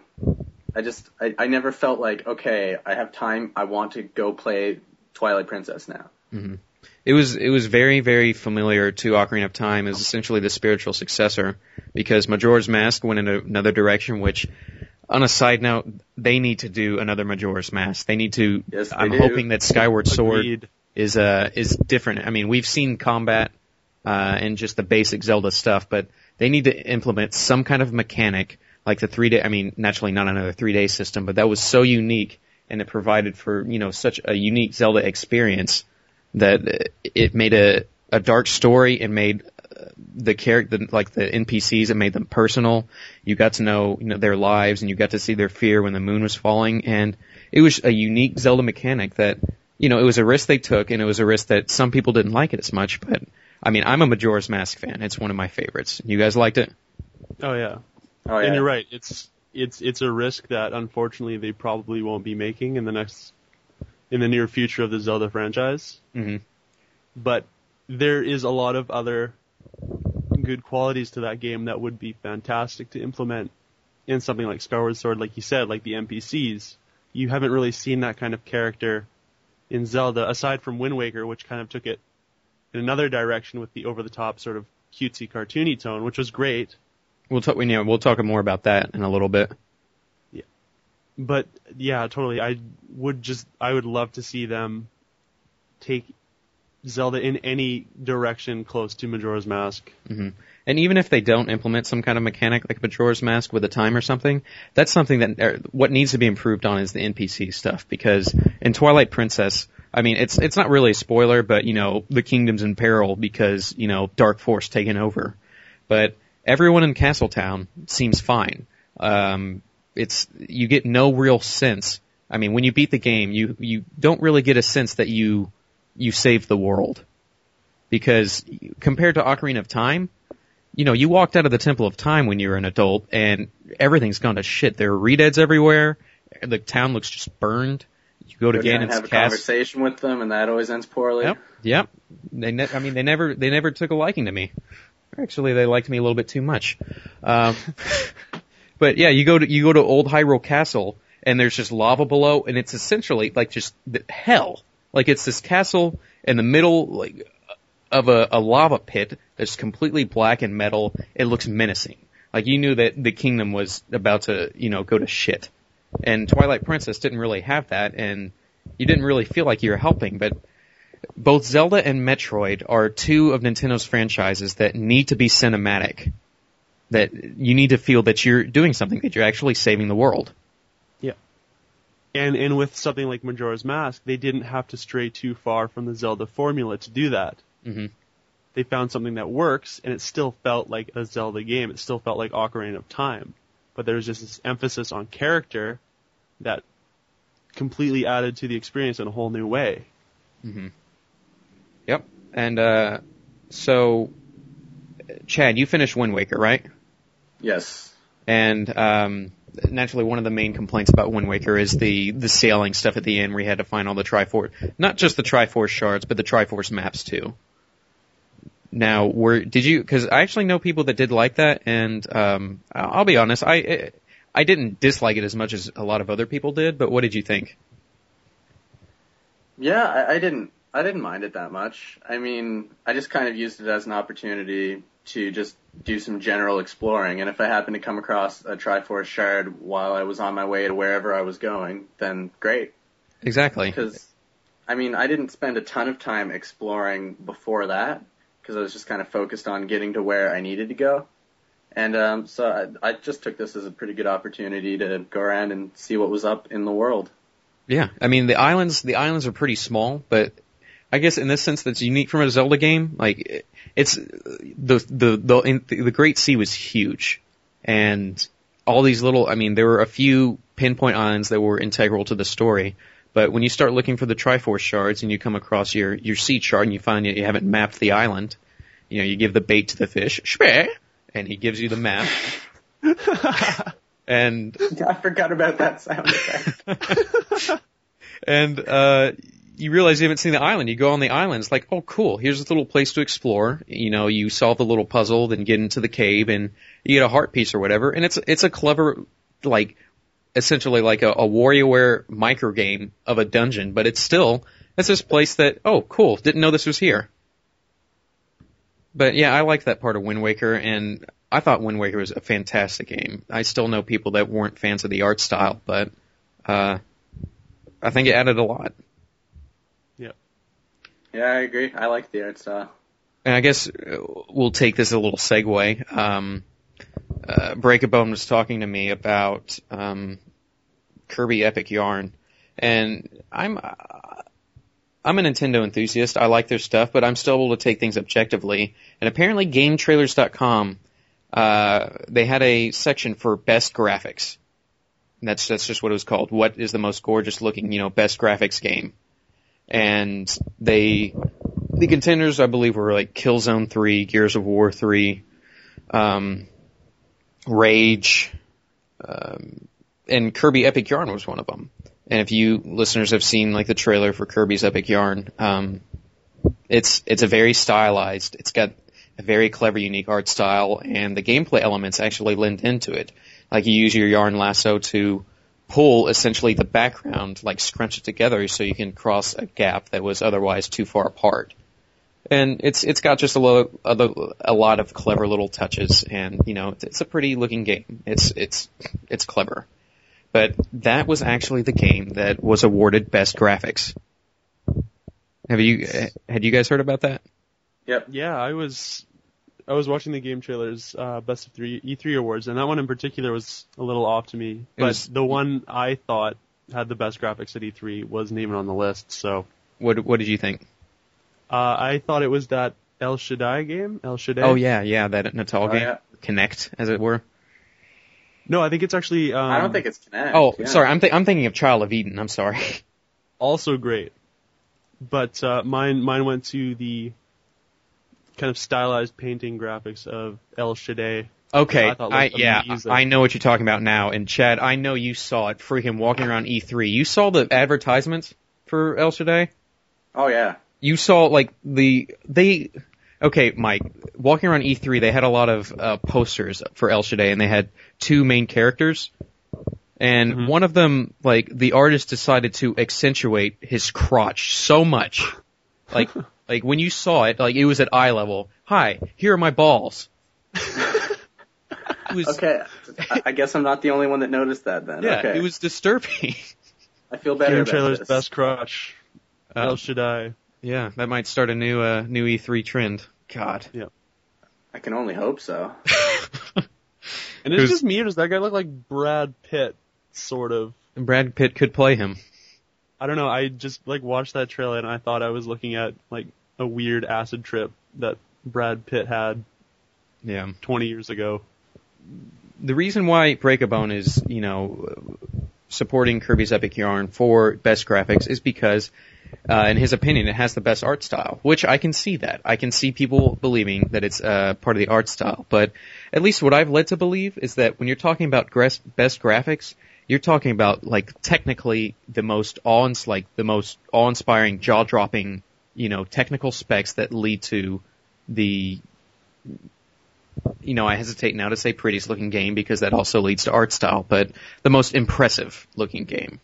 I just, I, I never felt like, okay, I have time, I want to go play Twilight Princess now. Mm-hmm. It was, it was very, very familiar to Ocarina of Time as essentially the spiritual successor, because Majora's Mask went in another direction, which, on a side note, they need to do another Majora's Mask. They need to, yes, they I'm do. hoping that Skyward Sword Agreed. is, uh, is different. I mean, we've seen combat, uh, and just the basic Zelda stuff, but they need to implement some kind of mechanic, like the three-day, I mean, naturally not another three-day system, but that was so unique, and it provided for, you know, such a unique Zelda experience that it made a, a dark story, and made the character, like the N P Cs, it made them personal. You got to know, you know, their lives, and you got to see their fear when the moon was falling, and it was a unique Zelda mechanic that, you know, it was a risk they took, and it was a risk that some people didn't like it as much, but I mean, I'm a Majora's Mask fan. It's one of my favorites. You guys liked it? Oh yeah. Oh, yeah. And you're right. It's it's it's a risk that unfortunately they probably won't be making in the next in the near future of the Zelda franchise. Mm-hmm. But there is a lot of other good qualities to that game that would be fantastic to implement in something like Skyward Sword, like you said, like the N P Cs. You haven't really seen that kind of character in Zelda, aside from Wind Waker, which kind of took it in another direction with the over-the-top sort of cutesy, cartoony tone, which was great. We'll talk. You know, we'll talk more about that in a little bit. Yeah, but yeah, totally. I would just, I would love to see them take Zelda in any direction close to Majora's Mask. Mm-hmm. And even if they don't implement some kind of mechanic like Majora's Mask with a time or something, that's something that er, what needs to be improved on is the N P C stuff. Because in Twilight Princess, I mean, it's it's not really a spoiler, but you know, the kingdom's in peril because you know Dark Force taken over. But everyone in Castletown seems fine. Um, it's you get no real sense. I mean, when you beat the game, you you don't really get a sense that you you saved the world, because compared to Ocarina of Time, you know, you walked out of the Temple of Time when you were an adult, and everything's gone to shit. There are redeads everywhere. The town looks just burned. You go to Go down and Ganon's have a castle. conversation with them, and that always ends poorly. Yep, yep. They, ne- I mean, they never, they never took a liking to me. Actually, they liked me a little bit too much. Um, but yeah, you go to you go to Old Hyrule Castle, and there's just lava below, and it's essentially like just the hell. Like it's this castle in the middle, like of a, a lava pit that's completely black and metal. It looks menacing. Like you knew that the kingdom was about to, you know, go to shit. And Twilight Princess didn't really have that, and you didn't really feel like you were helping. But both Zelda and Metroid are two of Nintendo's franchises that need to be cinematic. That you need to feel that you're doing something, that you're actually saving the world. Yeah. And and with something like Majora's Mask, they didn't have to stray too far from the Zelda formula to do that. Mm-hmm. They found something that works, and it still felt like a Zelda game. It still felt like Ocarina of Time. But there was just this emphasis on character that completely added to the experience in a whole new way. Mm-hmm. Yep. And uh, so, Chad, you finished Wind Waker, right? Yes. And um, naturally, one of the main complaints about Wind Waker is the, the sailing stuff at the end where you had to find all the Triforce, not just the Triforce shards, but the Triforce maps too. Now, were did you? Because I actually know people that did like that, and um, I'll be honest, I I didn't dislike it as much as a lot of other people did. But what did you think? Yeah, I, I didn't. I didn't mind it that much. I mean, I just kind of used it as an opportunity to just do some general exploring, and if I happened to come across a Triforce shard while I was on my way to wherever I was going, then great. Exactly. Because, I mean, I didn't spend a ton of time exploring before that, because I was just kind of focused on getting to where I needed to go. And um, so I, I just took this as a pretty good opportunity to go around and see what was up in the world. Yeah, I mean, the islands the islands are pretty small, but I guess in this sense that's unique from a Zelda game. Like, it's the the the in, the Great Sea was huge, and all these little. I mean, there were a few pinpoint islands that were integral to the story. But when you start looking for the Triforce shards and you come across your your seed shard and you find that you haven't mapped the island, you know, you give the bait to the fish, shpeh, and he gives you the map. And I forgot about that sound effect. and uh you realize you haven't seen the island. You go on the island. It's like, oh, cool. Here's a little place to explore. You know, you solve the little puzzle, then get into the cave, and you get a heart piece or whatever. And it's it's a clever, like, essentially like a, a WarioWare micro game of a dungeon. But it's still, it's this place that, oh, cool. Didn't know this was here. But yeah, I like that part of Wind Waker, and I thought Wind Waker was a fantastic game. I still know people that weren't fans of the art style, but uh, I think it added a lot. Yep. Yeah, I agree. I like the art style. And I guess we'll take this as a little segue. Um, uh, Breakabone was talking to me about um, Kirby Epic Yarn, and I'm uh, I'm a Nintendo enthusiast. I like their stuff, but I'm still able to take things objectively. And apparently, Game Trailers dot com uh, they had a section for best graphics. And that's that's just what it was called. What is the most gorgeous looking, you know, best graphics game? And they, the contenders, I believe, were like Killzone three, Gears of War three, um, Rage, um, and Kirby Epic Yarn was one of them. And if you listeners have seen like the trailer for Kirby's Epic Yarn, um, it's it's a very stylized. It's got a very clever, unique art style, and the gameplay elements actually lend into it. Like you use your yarn lasso to pull essentially the background, like scrunch it together so you can cross a gap that was otherwise too far apart. And it's it's got just a lot of, a lot of clever little touches, and you know it's a pretty looking game. It's it's it's clever. But that was actually the game that was awarded best graphics. Have you had you guys heard about that? Yep. Yeah, I was I was watching the game trailers, uh, best of three E three awards, and that one in particular was a little off to me. But was, the one I thought had the best graphics at E three wasn't even on the list. So, what what did you think? Uh, I thought it was that El Shaddai game. El Shaddai. Oh yeah, yeah, that Natal Oh, game, yeah. Connect, as it were. No, I think it's actually. Um, I don't think it's Kinect. Oh, yeah. sorry, I'm th- I'm thinking of Child of Eden. I'm sorry. also great. But uh, mine mine went to the kind of stylized painting graphics of El Shaddai. Okay, I thought I, looked yeah, amazing. I know what you're talking about now. And Chad, I know you saw it freaking walking around E three. You saw the advertisements for El Shaddai? Oh, yeah. You saw, like, the, they, okay, Mike, walking around E three, they had a lot of uh, posters for El Shaddai, and they had two main characters. And Mhm. one of them, like, the artist decided to accentuate his crotch so much. Like, like when you saw it, like, it was at eye level. Hi, here are my balls. It was, Okay, I- I guess I'm not the only one that noticed that then. yeah, okay. it was disturbing. I feel better Game about trailers this. best crotch. Uh, El Shaddai. Yeah, that might start a new, uh, new E three trend. God. I can only hope so. And It it's was- just me, or does that guy look like Brad Pitt, sort of? Brad Pitt could play him. I don't know. I just like watched that trailer and I thought I was looking at like a weird acid trip that Brad Pitt had Yeah. twenty years ago. The reason why Break-A-Bone is, you know, supporting Kirby's Epic Yarn for best graphics is because, uh, in his opinion, it has the best art style, which I can see that. I can see people believing that it's uh, part of the art style. But at least what I've led to believe is that when you're talking about gres- best graphics, you're talking about, like, technically the most awe like the most awe-inspiring, jaw-dropping, you know, technical specs that lead to the, you know, I hesitate now to say prettiest looking game because that also leads to art style, but the most impressive looking game.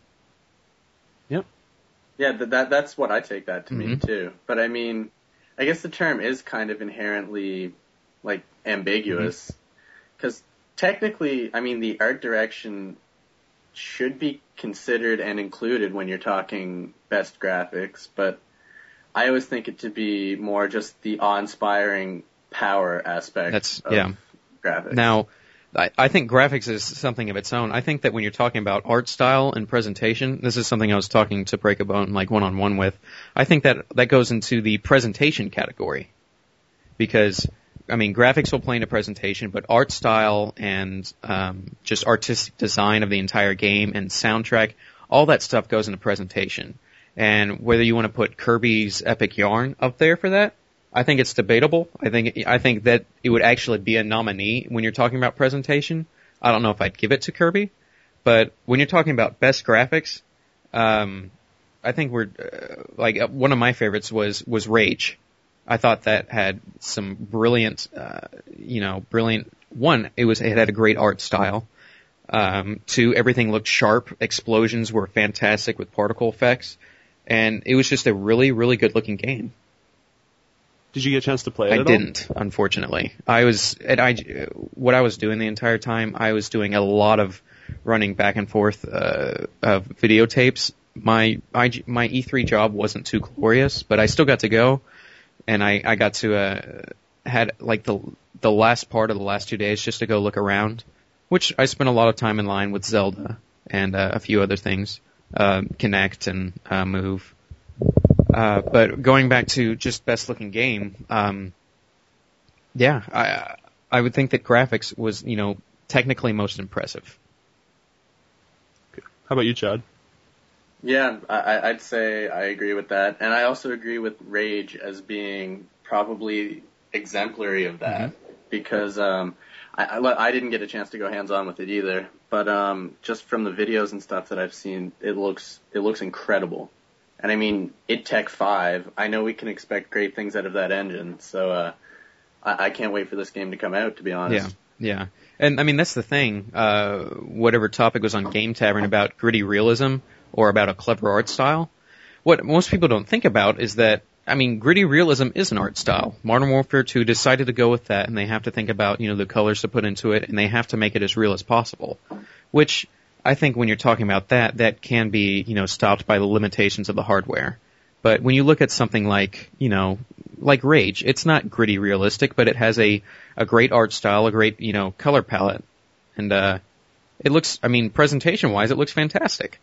Yep. Yeah, that, that that's what I take that to Mm-hmm. mean too. But I mean, I guess the term is kind of inherently like ambiguous because technically, I mean, the art direction should be considered and included when you're talking best graphics, but I always think it to be more just the awe-inspiring power aspect That's of yeah. graphics. Now, I, I think graphics is something of its own. I think that when you're talking about art style and presentation, this is something I was talking to Break-A-Bone like one-on-one with. I think that that goes into the presentation category because, I mean, graphics will play in a presentation, but art style and um, just artistic design of the entire game and soundtrack, all that stuff goes into presentation. And whether you want to put Kirby's Epic Yarn up there for that, I think it's debatable. I think I think that it would actually be a nominee when you're talking about presentation. I don't know if I'd give it to Kirby, but when you're talking about best graphics, um, I think we're uh, like uh, one of my favorites was was Rage. I thought that had some brilliant, uh, you know, brilliant. One, it was it had a great art style. Um, two, everything looked sharp. Explosions were fantastic with particle effects, and it was just a really really good looking game. Did you get a chance to play it I at all? didn't, unfortunately. I was at I what I was doing the entire time. I was doing a lot of running back and forth uh, of videotapes. My I, my E three job wasn't too glorious, but I still got to go, and I I got to uh, had like the the last part of the last two days just to go look around, which I spent a lot of time in line with Zelda and uh, a few other things, uh, Connect and uh, Move. Uh, but going back to just best looking game, um, yeah, I I would think that graphics was, you know, technically most impressive. How about you, Chad? Yeah, I, I'd say I agree with that, and I also agree with Rage as being probably exemplary of that mm-hmm. because um, I, I I didn't get a chance to go hands on with it either, but um, just from the videos and stuff that I've seen, it looks it looks incredible. And I mean, id Tech five, I know we can expect great things out of that engine, so uh, I, I can't wait for this game to come out, to be honest. Yeah, yeah. And I mean, that's the thing, uh, whatever topic was on Game Tavern about gritty realism or about a clever art style, what most people don't think about is that, I mean, gritty realism is an art style. Modern Warfare two decided to go with that, and they have to think about, you know, the colors to put into it, and they have to make it as real as possible, which I think when you're talking about that, that can be, you know, stopped by the limitations of the hardware. But when you look at something like, you know, like Rage, it's not gritty realistic, but it has a, a great art style, a great, you know, color palette. And, uh, it looks, I mean, presentation-wise, it looks fantastic.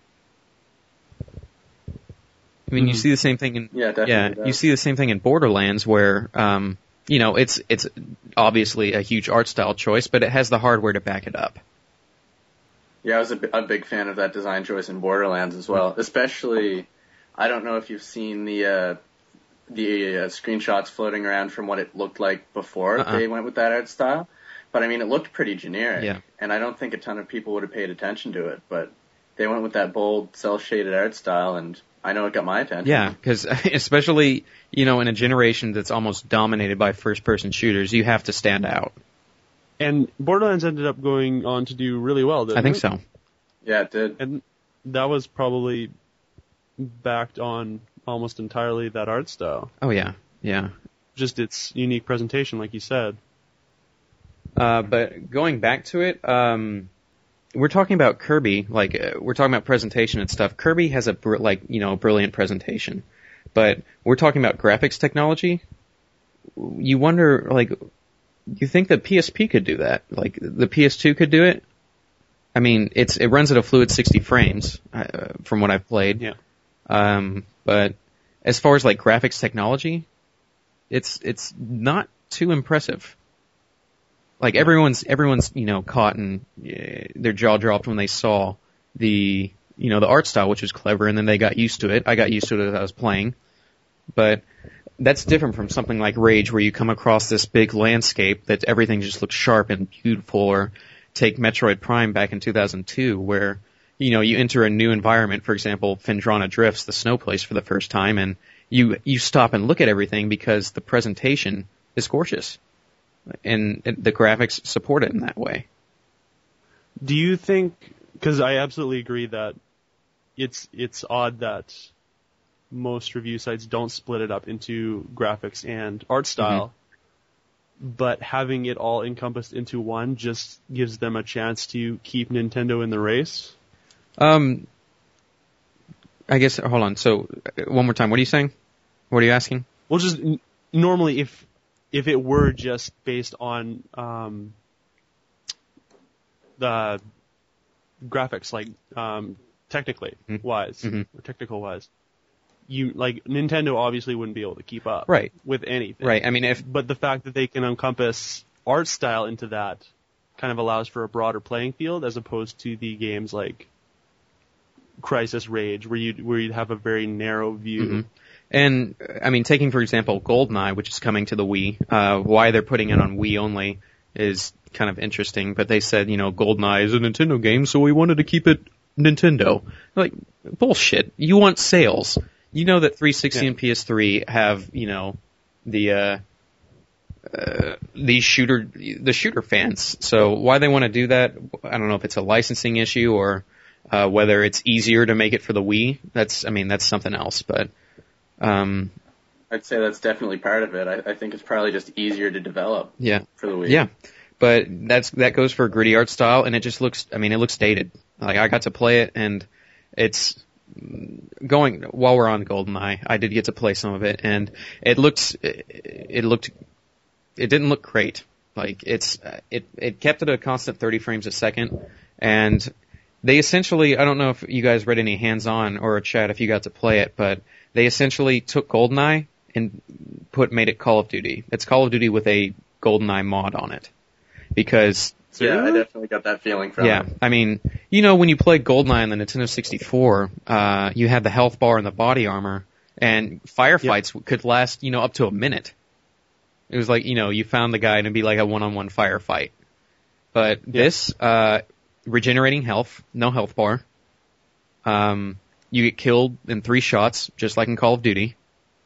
I mean, mm-hmm. you see the same thing in, yeah, definitely yeah, does. you see the same thing in Borderlands where, um, you know, it's, it's obviously a huge art style choice, but it has the hardware to back it up. Yeah, I was a, a big fan of that design choice in Borderlands as well. Especially, I don't know if you've seen the uh, the uh, screenshots floating around from what it looked like before uh-uh. they went with that art style. But I mean, it looked pretty generic. Yeah. And I don't think a ton of people would have paid attention to it. But they went with that bold, cel-shaded art style, and I know it got my attention. Yeah, because especially, you know, in a generation that's almost dominated by first-person shooters, you have to stand out. And Borderlands ended up going on to do really well, didn't it? I think so. Yeah, it did. And that was probably backed on almost entirely that art style. Oh, yeah, yeah. Just its unique presentation, like you said. Uh, but going back to it, um, we're talking about Kirby, like, uh, we're talking about presentation and stuff. Kirby has a, br- like, you know, brilliant presentation. But we're talking about graphics technology. You wonder, like, you think the P S P could do that? Like, the P S two could do it? I mean, it's it runs at a fluid sixty frames uh, from what I've played. Yeah. Um, but as far as like graphics technology, it's it's not too impressive. Like everyone's everyone's you know caught and uh, their jaw dropped when they saw the you know the art style, which was clever, and then they got used to it. I got used to it as I was playing, but that's different from something like Rage, where you come across this big landscape that everything just looks sharp and beautiful. Or take Metroid Prime back in two thousand two, where you know you enter a new environment. For example, Phendrana Drifts, the snow place, for the first time, and you you stop and look at everything because the presentation is gorgeous, and it, the graphics support it in that way. Do you think? Because I absolutely agree that it's it's odd that most review sites don't split it up into graphics and art style, mm-hmm. but having it all encompassed into one just gives them a chance to keep Nintendo in the race. Um, I guess. Hold on. So one more time. What are you saying? What are you asking? Well, just n- normally, if if it were just based on um, the graphics, like um, technically mm-hmm. wise mm-hmm. or technical wise, you like Nintendo obviously wouldn't be able to keep up right. with anything. Right. I mean, if but the fact that they can encompass art style into that kind of allows for a broader playing field, as opposed to the games like Crisis Rage, where you where you'd have a very narrow view. Mm-hmm. And I mean, taking for example GoldenEye, which is coming to the Wii, uh, why they're putting it on Wii only is kind of interesting. But they said, you know, GoldenEye is a Nintendo game, so we wanted to keep it Nintendo. Like, bullshit. You want sales. You know that three sixty yeah. and P S three have, you know, the uh, uh, the shooter the shooter fans. So why they want to do that, I don't know if it's a licensing issue or uh, whether it's easier to make it for the Wii. That's, I mean, that's something else. But um, I'd say that's definitely part of it. I, I think it's probably just easier to develop. Yeah. For the Wii. Yeah. But that's that goes for a gritty art style, and it just looks. I mean, it looks dated. Like I got to play it, and it's. Going while we're on GoldenEye, I did get to play some of it, and it looked, it looked, it didn't look great. Like it's, it, it kept it at a constant thirty frames a second, and they essentially, I don't know if you guys read any hands-on or a chat if you got to play it, but they essentially took GoldenEye and put made it Call of Duty. It's Call of Duty with a GoldenEye mod on it, because. Yeah, I definitely got that feeling from yeah, it. Yeah, I mean, you know, when you play GoldenEye on the Nintendo sixty-four, uh, you had the health bar and the body armor, and firefights yep. could last, you know, up to a minute. It was like, you know, you found the guy and it'd be like a one-on-one firefight. But yep. this, uh, regenerating health, no health bar. Um, you get killed in three shots, just like in Call of Duty.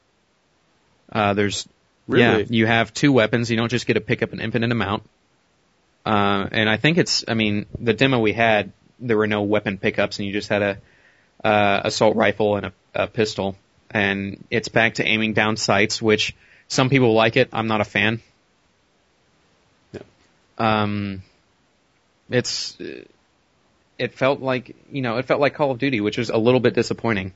Uh, there's, really? yeah, you have two weapons. You don't just get to pick up an infinite amount. Uh, and I think it's, I mean, the demo we had, there were no weapon pickups, and you just had a uh, assault rifle and a, a pistol. And it's back to aiming down sights, which some people like it. I'm not a fan. Yeah. Um, it's, it felt like, you know, it felt like Call of Duty, which was a little bit disappointing.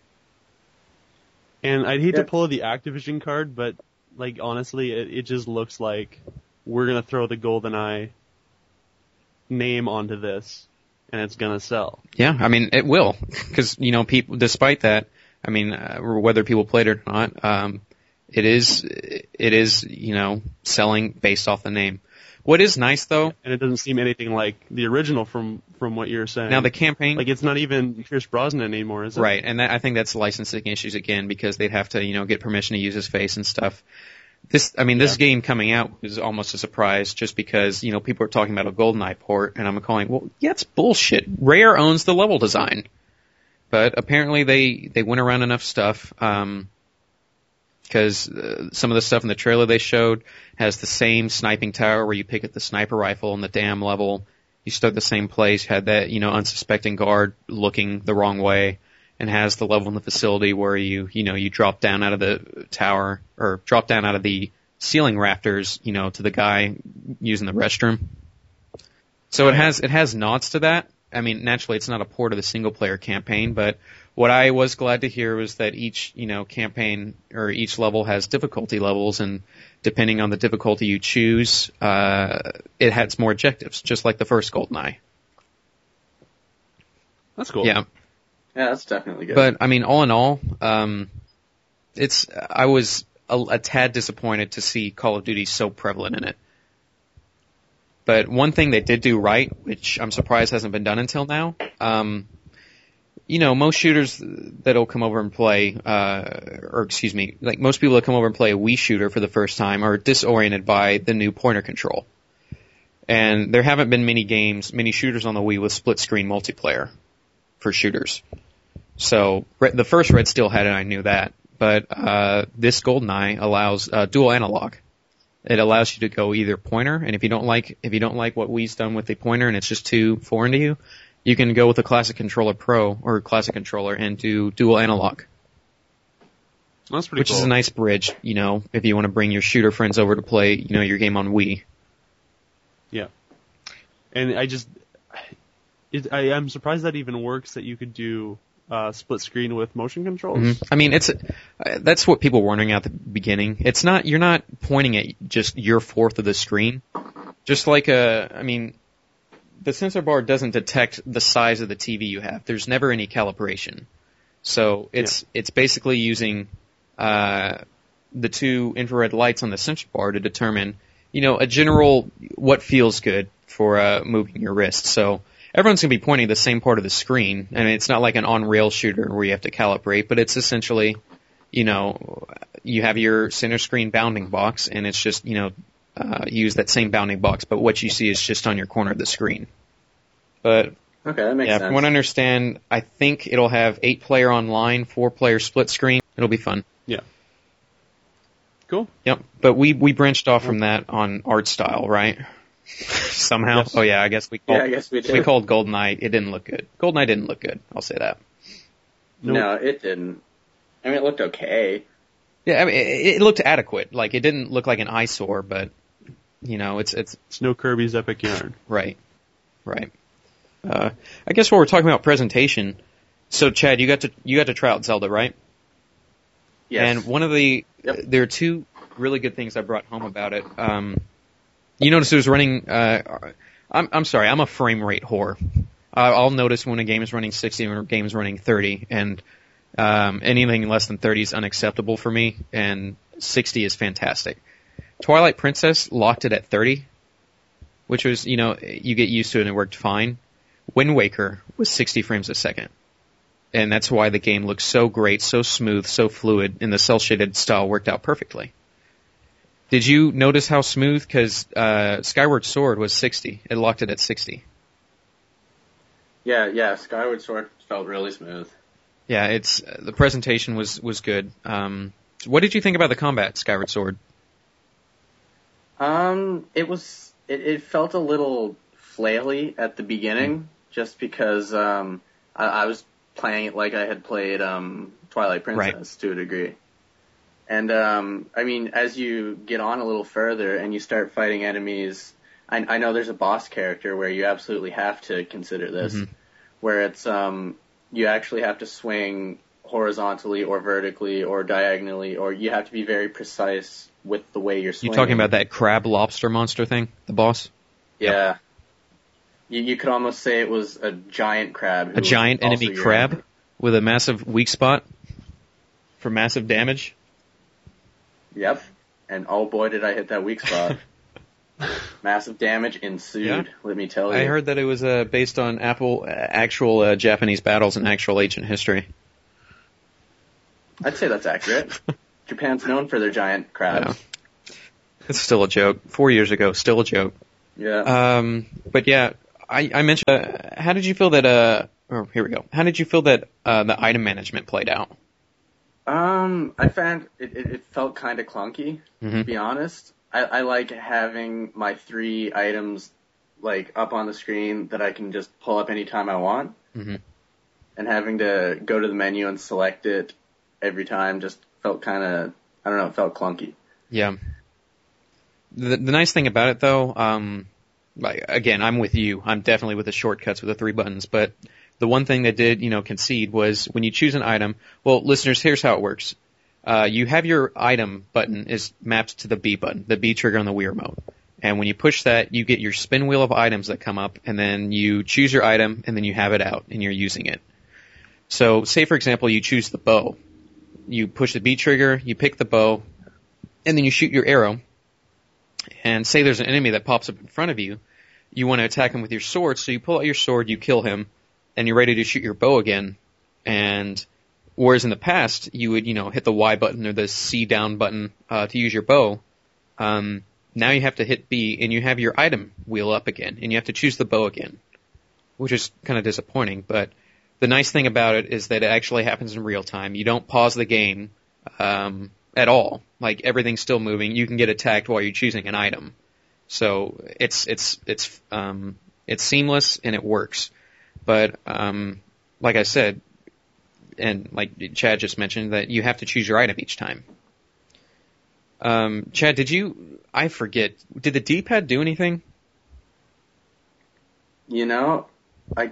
And I'd hate yeah. to pull the Activision card, but like honestly, it, it just looks like we're gonna throw the GoldenEye name onto this, and it's gonna sell. Yeah, I mean it will, because you know people. Despite that, I mean uh, whether people played it or not, um, it is it is you know selling based off the name. What is nice though, and it doesn't seem anything like the original from from what you're saying. Now the campaign, like it's not even Pierce Brosnan anymore, is it? Right, and that, I think that's licensing issues again, because they'd have to you know get permission to use his face and stuff. This, I mean, this yeah. game coming out was almost a surprise, just because, you know, people are talking about a GoldenEye port, and I'm calling, well, yeah, it's bullshit. Rare owns the level design. But apparently they, they went around enough stuff, um, because uh, some of the stuff in the trailer they showed has the same sniping tower where you pick up the sniper rifle in the dam level. You stood the same place, had that, you know, unsuspecting guard looking the wrong way, and has the level in the facility where you, you know, you drop down out of the tower, or drop down out of the ceiling rafters, you know, to the guy using the restroom. So it has, it has nods to that. I mean, naturally it's not a port of the single player campaign, but what I was glad to hear was that each, you know, campaign, or each level has difficulty levels, and depending on the difficulty you choose, uh, it has more objectives, just like the first GoldenEye. That's cool. Yeah. Yeah, that's definitely good. But, I mean, all in all, um, it's, I was a, a tad disappointed to see Call of Duty so prevalent in it. But one thing they did do right, which I'm surprised hasn't been done until now, um, you know, most shooters that'll come over and play, uh, or excuse me, like most people that come over and play a Wii shooter for the first time are disoriented by the new pointer control. And there haven't been many games, many shooters on the Wii with split screen multiplayer for shooters. So the first Red Steel had it, I knew that. But uh, this GoldenEye allows uh, dual analog. It allows you to go either pointer, and if you don't like if you don't like what Wii's done with the pointer and it's just too foreign to you, you can go with the Classic Controller Pro or Classic Controller and do dual analog. That's pretty Which cool. is a nice bridge, you know, if you want to bring your shooter friends over to play, you know, your game on Wii. Yeah. And I just, it, I am surprised that even works, that you could do uh, split screen with motion controls. Mm-hmm. I mean, it's uh, that's what people were wondering at the beginning. It's not you're not pointing at just your fourth of the screen. Just like a, I mean, the sensor bar doesn't detect the size of the T V you have. There's never any calibration, so it's yeah. it's basically using uh, the two infrared lights on the sensor bar to determine, you know, a general what feels good for uh, moving your wrist. So everyone's going to be pointing the same part of the screen. I mean, it's not like an on-rail shooter where you have to calibrate, but it's essentially, you know, you have your center screen bounding box, and it's just, you know, uh, use that same bounding box, but what you see is just on your corner of the screen. But okay, that makes yeah, sense. from what I understand, I think it'll have eight-player online, four-player split screen. It'll be fun. Yeah. Cool. Yep, but we, we branched off from that on art style, right? Somehow. Yes. Oh yeah, I guess we called, Yeah, I guess we did. we called GoldenEye. It didn't look good. GoldenEye didn't look good. I'll say that. Nope. No, it didn't. I mean, it looked okay. Yeah, I mean, it, it looked adequate. Like, it didn't look like an eyesore, but, you know, it's, it's, It's no Kirby's Epic Yarn. right. Right. Uh, I guess while we're talking about presentation, so Chad, you got to, you got to try out Zelda, right? Yes. And one of the, Yep. there are two really good things I brought home about it. Um, you notice it was running, uh, I'm, I'm sorry, I'm a frame rate whore. Uh, I'll notice when a game is running sixty and when a game is running thirty, and, um, anything less than thirty is unacceptable for me, and sixty is fantastic. Twilight Princess locked it at thirty, which was, you know, you get used to it and it worked fine. Wind Waker was sixty frames a second. And that's why the game looks so great, so smooth, so fluid, and the cel-shaded style worked out perfectly. Did you notice how smooth? Because uh, Skyward Sword was sixty. It locked it at sixty. Yeah, yeah. Skyward Sword felt really smooth. Yeah, it's uh, the presentation was was good. Um, what did you think about the combat, Skyward Sword? Um, it was. It, it felt a little flaily at the beginning, mm. just because um, I, I was playing it like I had played um, Twilight Princess right. to a degree. And, um, I mean, as you get on a little further and you start fighting enemies, I, I know there's a boss character where you absolutely have to consider this, mm-hmm. where it's, um, you actually have to swing horizontally or vertically or diagonally, or you have to be very precise with the way you're swinging. You talking about that crab lobster monster thing, the boss? Yeah. Yep. You, you could almost say it was a giant crab. A giant enemy crab enemy. With a massive weak spot for massive damage? Yep, and oh boy did I hit that weak spot. Massive damage ensued, yeah. Let me tell you. I heard that it was uh, based on Apple, uh, actual uh, Japanese battles in actual ancient history. I'd say that's accurate. Japan's known for their giant crabs. Yeah. It's still a joke. Four years ago, still a joke. Yeah. Um, but yeah, I, I mentioned, uh, how did you feel that, uh, oh, here we go. How did you feel that uh, the item management played out? Um, I found it, it, it felt kind of clunky, mm-hmm. to be honest. I, I like having my three items, like, up on the screen that I can just pull up anytime I want. Mm-hmm. And having to go to the menu and select it every time just felt kind of, I don't know, it felt clunky. Yeah. The, the nice thing about it, though, um, like, again, I'm with you. I'm definitely with the shortcuts with the three buttons, but the one thing that did, you know, concede was when you choose an item, well, listeners, here's how it works. Uh, you have your item button is mapped to the B button, the B trigger on the Wii remote. And when you push that, you get your spin wheel of items that come up, and then you choose your item, and then you have it out, and you're using it. So, say for example, you choose the bow. You push the B trigger, you pick the bow, and then you shoot your arrow. And say there's an enemy that pops up in front of you, you want to attack him with your sword, so you pull out your sword, you kill him, and you're ready to shoot your bow again. And whereas in the past, you would, you know, hit the Y button or the C down button uh, to use your bow, um, now you have to hit B, and you have your item wheel up again, and you have to choose the bow again, which is kind of disappointing. But the nice thing about it is that it actually happens in real time. You don't pause the game um, at all. Like, everything's still moving. You can get attacked while you're choosing an item. So it's it's it's um, it's seamless and it works. But um, like I said, and like Chad just mentioned, that you have to choose your item each time. Um, Chad, did you? I forget. Did the D-pad do anything? You know, I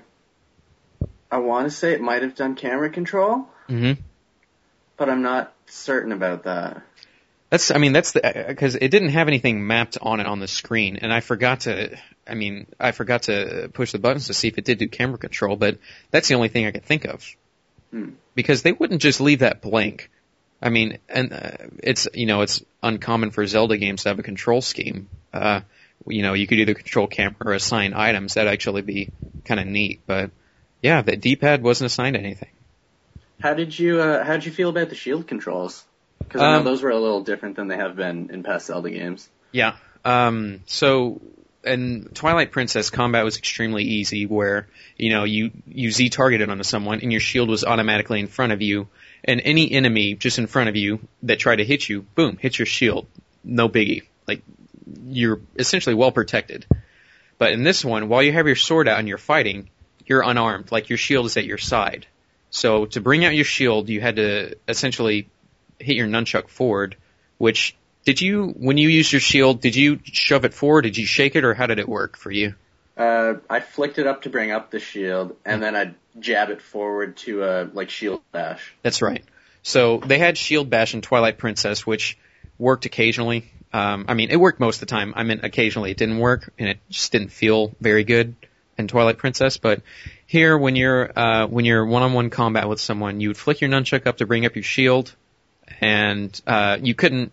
I want to say it might have done camera control, Mm-hmm. but I'm not certain about that. That's. I mean, that's the because it didn't have anything mapped on it on the screen, and I forgot to. I mean, I forgot to push the buttons to see if it did do camera control, but that's the only thing I could think of. Hmm. Because they wouldn't just leave that blank. I mean, and uh, it's you know it's uncommon for Zelda games to have a control scheme. Uh, you know, you could either control camera or assign items. That'd actually be kind of neat. But yeah, the D-pad wasn't assigned anything. How did you uh, how did you feel about the shield controls? Because I know Um, those were a little different than they have been in past Zelda games. Yeah. Um, so in Twilight Princess, combat was extremely easy, where you know you you Z targeted onto someone and your shield was automatically in front of you. And any enemy just in front of you that tried to hit you, boom, hits your shield. No biggie. Like, you're essentially well protected. But in this one, while you have your sword out and you're fighting, you're unarmed. Like, your shield is at your side. So to bring out your shield, you had to essentially hit your nunchuck forward, which, did you, when you used your shield, did you shove it forward, did you shake it, or how did it work for you? Uh, I flicked it up to bring up the shield, and then I'd jab it forward to uh, like shield bash. That's right. So they had Shield Bash in Twilight Princess, which worked occasionally. Um, I mean, it worked most of the time. I meant occasionally it didn't work, and it just didn't feel very good in Twilight Princess. But here, when you're uh, when you're one-on-one combat with someone, you would flick your nunchuck up to bring up your shield, and uh, you couldn't.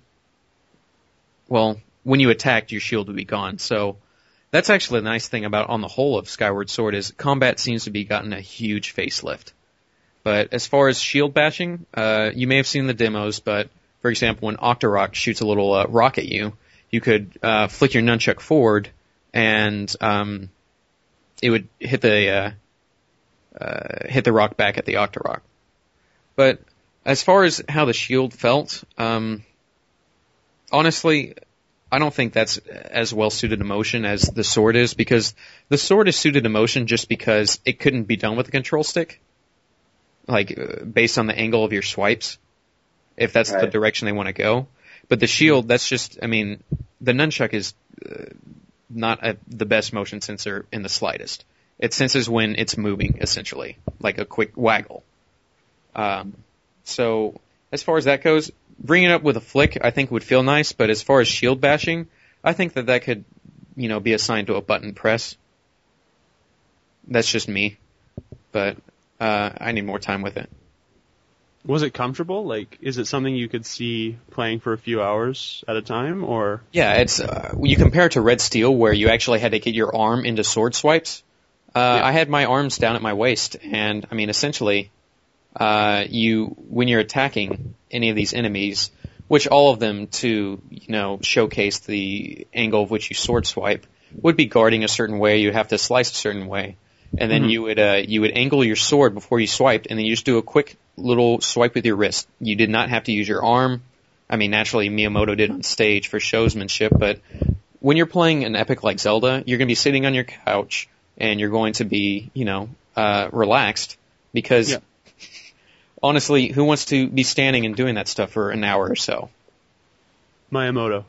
Well, when you attacked, your shield would be gone. So that's actually the nice thing about on the whole of Skyward Sword is combat seems to be gotten a huge facelift. But as far as shield bashing, uh, you may have seen the demos, but for example, when Octorok shoots a little uh, rock at you, you could uh, flick your nunchuck forward and um, it would hit the uh, uh, hit the rock back at the Octorok. But as far as how the shield felt, um, honestly, I don't think that's as well suited to motion as the sword is, because the sword is suited to motion just because it couldn't be done with a control stick, like uh, based on the angle of your swipes, if that's right. the direction they want to go. But the shield, that's just, I mean, the nunchuck is uh, not a, the best motion sensor in the slightest. It senses when it's moving, essentially, like a quick waggle. Um, so as far as that goes, bringing it up with a flick, I think would feel nice, but as far as shield bashing, I think that that could, you know, be assigned to a button press. That's just me, but uh, I need more time with it. Was it comfortable? Like, is it something you could see playing for a few hours at a time, or? Yeah, it's uh, when you compare it to Red Steel, where you actually had to get your arm into sword swipes. Uh, Yeah. I had my arms down at my waist, and I mean, essentially, uh, you when you're attacking any of these enemies, which all of them to you know showcase the angle of which you sword swipe, would be guarding a certain way. You have to slice a certain way, and then Mhm. you would uh, you would angle your sword before you swiped, and then you just do a quick little swipe with your wrist. You did not have to use your arm. I mean, naturally, Miyamoto did on stage for showsmanship, but when you're playing an epic like Zelda, you're going to be sitting on your couch, and you're going to be, you know, uh, relaxed, because Yeah. honestly, who wants to be standing and doing that stuff for an hour or so? Miyamoto.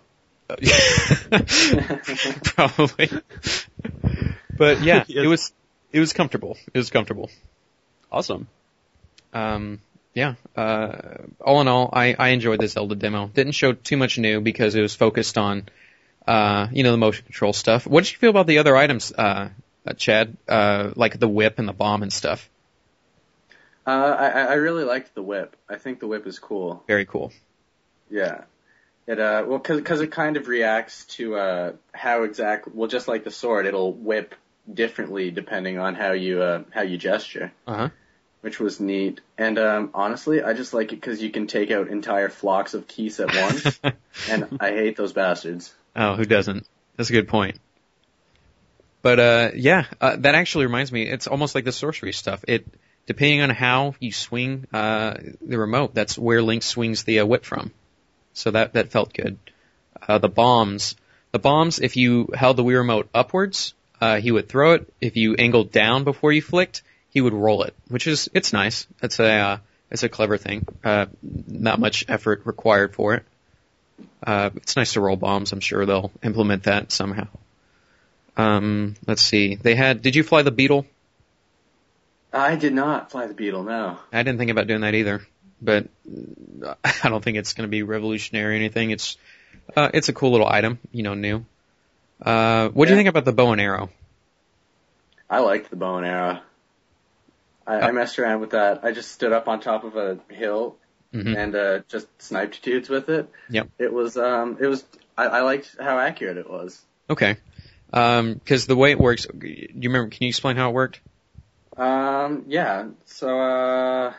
Probably. But yeah, Yes. it was, it was comfortable. It was comfortable. Awesome. Um, yeah, uh, all in all, I, I enjoyed the Zelda demo. Didn't show too much new because it was focused on, uh, you know, the motion control stuff. What did you feel about the other items, uh, uh Chad? Uh, like the whip and the bomb and stuff? Uh, I, I really liked the whip. I think the whip is cool. Very cool. Yeah. It, uh, well, cause, cause it kind of reacts to, uh, how exactly, well, just like the sword, it'll whip differently depending on how you, uh, how you gesture. Uh-huh. Which was neat. And, um, honestly, I just like it cause you can take out entire flocks of keys at once. And I hate those bastards. Oh, who doesn't? That's a good point. But, uh, yeah, uh, that actually reminds me, it's almost like the sorcery stuff. It, depending on how you swing, uh, the remote, that's where Link swings the uh, whip from. So that, that felt good. Uh, the bombs. The bombs, if you held the Wii Remote upwards, uh, he would throw it. If you angled down before you flicked, he would roll it, which is, it's nice. It's a, uh, it's a clever thing. Uh, not much effort required for it. Uh, it's nice to roll bombs. I'm sure they'll implement that somehow. Um, let's see. They had, did you fly the Beetle? I did not fly the Beetle, no. I didn't think about doing that either. But I don't think it's going to be revolutionary or anything. It's uh, it's a cool little item, you know, new. Uh, what do yeah. you think about the bow and arrow? I liked the bow and arrow. I, oh. I messed around with that. I just stood up on top of a hill mm-hmm. and uh, just sniped dudes with it. Yep. It was um, it was. I, I liked how accurate it was. Okay. Um, because the way it works, do you remember? Can you explain how it worked? Um, yeah. So uh.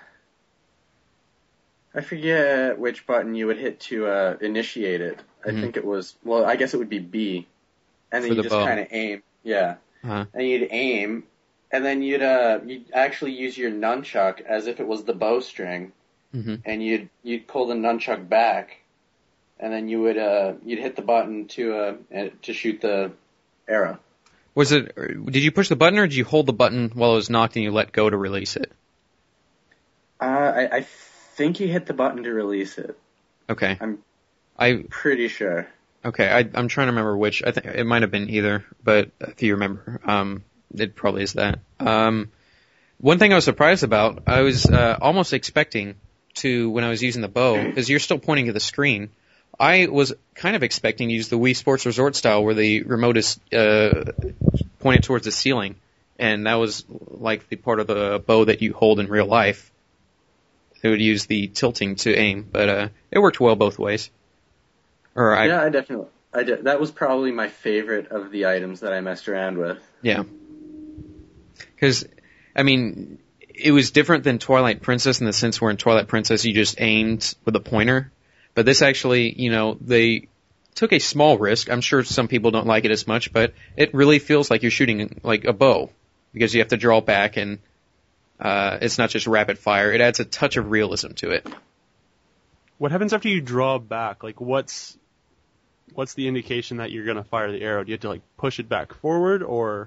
I forget which button you would hit to uh, initiate it. I mm-hmm. think it was, well, I guess it would be B. And then For you the just kind of aim. Yeah. Uh-huh. And you'd aim, and then you'd uh, you'd actually use your nunchuck as if it was the bowstring. Mm-hmm. And you'd you'd pull the nunchuck back, and then you would uh, you'd hit the button to uh, to shoot the arrow. Was it? Did you push the button, or did you hold the button while it was knocked and you let go to release it? Uh, I. I I think you hit the button to release it. Okay. I'm I pretty sure. Okay, I, I'm trying to remember which. I think it might have been either, but if you remember, um, it probably is that. Um, one thing I was surprised about, I was uh, almost expecting to, when I was using the bow, because you're still pointing to the screen, I was kind of expecting to use the Wii Sports Resort style where the remote is uh, pointed towards the ceiling, and that was like the part of the bow that you hold in real life. It would use the tilting to aim, but uh, it worked well both ways. Or I, yeah, I definitely. I did. That was probably my favorite of the items that I messed around with. Yeah. Because, I mean, it was different than Twilight Princess in the sense where in Twilight Princess you just aimed with a pointer. But this actually, you know, they took a small risk. I'm sure some people don't like it as much, but it really feels like you're shooting like a bow because you have to draw back and Uh, it's not just rapid fire. It adds a touch of realism to it. What happens after you draw back? Like, what's what's the indication that you're going to fire the arrow? Do you have to like push it back forward, or?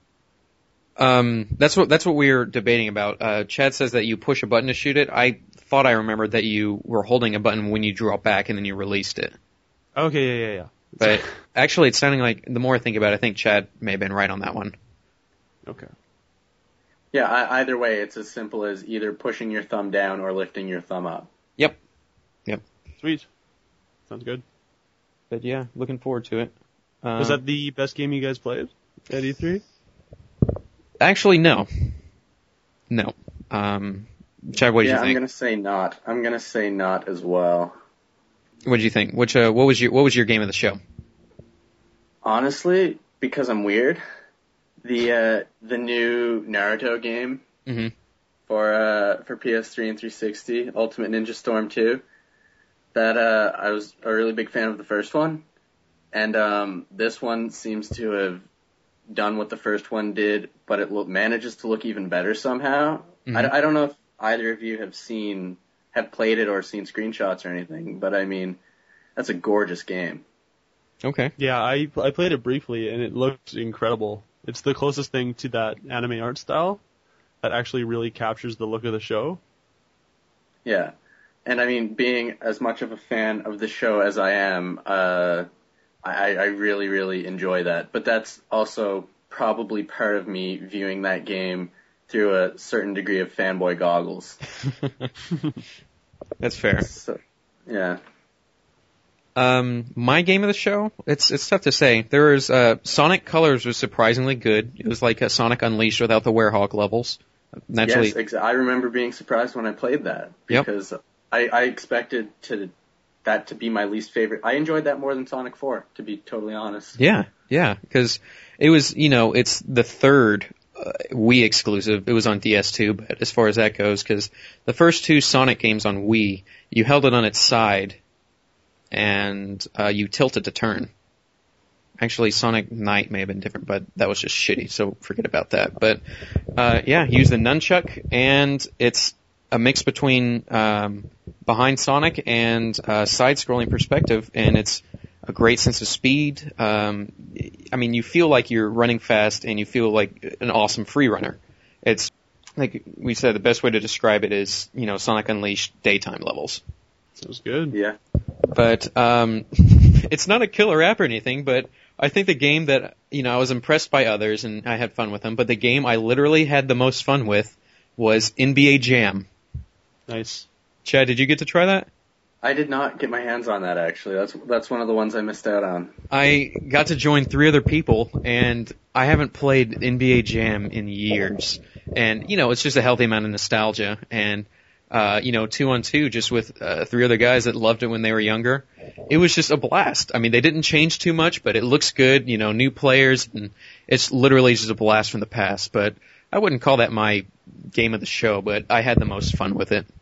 Um, that's what that's what we were debating about. Uh, Chad says that you push a button to shoot it. I thought I remembered that you were holding a button when you draw back and then you released it. Okay, yeah, yeah, yeah. But actually, it's sounding like the more I think about it, I think Chad may have been right on that one. Okay. Yeah, I, either way, it's as simple as either pushing your thumb down or lifting your thumb up. Yep. Yep. Sweet. Sounds good. But yeah, looking forward to it. Uh, Was that the best game you guys played at E three? Actually, no. No. Um, Chad, what did yeah, you think? I'm gonna say not. I'm gonna say not as well. What did you think? Which uh, what was your what was your game of the show? Honestly, because I'm weird. The uh, the new Naruto game mm-hmm. for uh, for P S three and three sixty, Ultimate Ninja Storm two. That uh, I was a really big fan of the first one, and um, this one seems to have done what the first one did, but it lo- manages to look even better somehow. Mm-hmm. I, I don't know if either of you have seen have played it or seen screenshots or anything, but I mean, that's a gorgeous game. Okay. Yeah, I I played it briefly and it looked incredible. It's the closest thing to that anime art style that actually really captures the look of the show. Yeah. And I mean, being as much of a fan of the show as I am, uh, I, I really, really enjoy that. But that's also probably part of me viewing that game through a certain degree of fanboy goggles. That's fair. So, yeah. Um, my game of the show, it's it's tough to say. There was uh, Sonic Colors was surprisingly good. It was like a Sonic Unleashed without the Werehog levels. Naturally, Yes, ex- I remember being surprised when I played that Yep. because I, I expected to that to be my least favorite. I enjoyed that more than Sonic four, to be totally honest. yeah, yeah, because it was, you know, it's the third uh, Wii exclusive. It was on D S too, but as far as that goes, because the first two Sonic games on Wii, you held it on its side, and uh, you tilted to turn. Actually, Sonic Knight may have been different, but that was just shitty, so forget about that. But, uh, yeah, use the nunchuck, and it's a mix between um, behind Sonic and uh, side-scrolling perspective, and it's a great sense of speed. Um, I mean, you feel like you're running fast, and you feel like an awesome free runner. It's, like we said, the best way to describe it is, you know, Sonic Unleashed daytime levels. Sounds good. Yeah. But um, it's not a killer app or anything, but I think the game that, you know, I was impressed by others and I had fun with them, but the game I literally had the most fun with was N B A Jam. Nice. Chad, did you get to try that? I did not get my hands on that, actually. That's that's one of the ones I missed out on. I got to join three other people, and I haven't played N B A Jam in years. And, you know, it's just a healthy amount of nostalgia. And, uh, you know, two on two, just with uh, three other guys that loved it when they were younger. It was just a blast. I mean, they didn't change too much, but it looks good, you know, new players, and it's literally just a blast from the past. But I wouldn't call that my game of the show, but I had the most fun with it.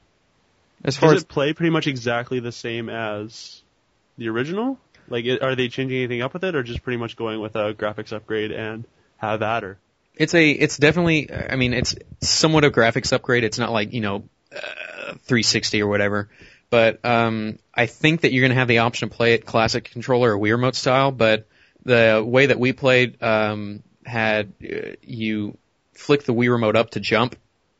As far Does as it play pretty much exactly the same as the original? Like, it, are they changing anything up with it, or just pretty much going with a graphics upgrade and have at her? It's a, it's definitely, I mean, it's somewhat a graphics upgrade. It's not like, you know, uh, three sixty or whatever. But um, I think that you're going to have the option to play it classic controller or Wii Remote style. But the way that we played um, had uh, you flick the Wii Remote up to jump,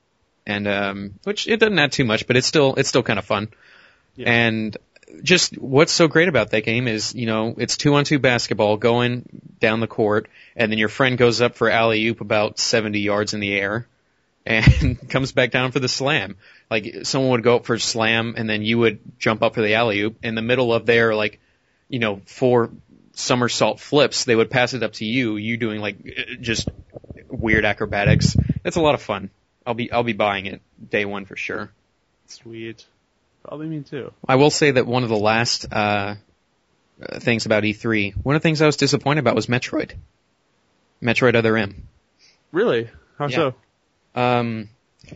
and um, which it doesn't add too much, but it's still it's still kind of fun. Yeah. And just what's so great about that game is, you know, it's two on two basketball going down the court, and then your friend goes up for alley-oop about seventy yards in the air and comes back down for the slam. Like, someone would go up for a slam, and then you would jump up for the alley-oop. In the middle of their, like, you know, four somersault flips, they would pass it up to you, you doing, like, just weird acrobatics. It's a lot of fun. I'll be I'll be buying it day one for sure. Sweet. Probably me too. I will say that one of the last uh, things about E three, one of the things I was disappointed about was Metroid. Metroid Other M. Really? How Yeah. so? Um,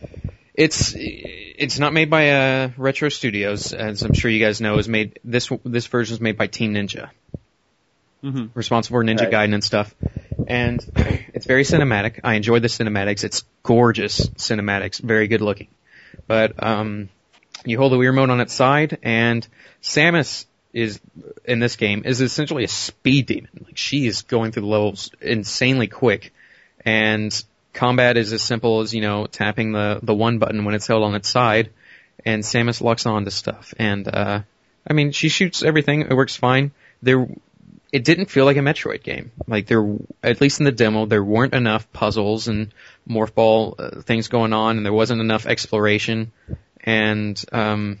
it's it's not made by uh, Retro Studios, as I'm sure you guys know. Is made this this version is made by Team Ninja, Mm-hmm. responsible for Ninja Right. Gaiden and stuff. And it's very cinematic. I enjoyed the cinematics. It's gorgeous cinematics, very good looking. But um, you hold the Wii Remote on its side, and Samus is in this game is essentially a speed demon. Like, she is going through the levels insanely quick, and combat is as simple as, you know, tapping the, the one button when it's held on its side, and Samus locks on to stuff. And, uh, I mean, she shoots everything. It works fine. There, it didn't feel like a Metroid game. Like, there, at least in the demo, there weren't enough puzzles and morph ball uh, things going on, and there wasn't enough exploration. And, um,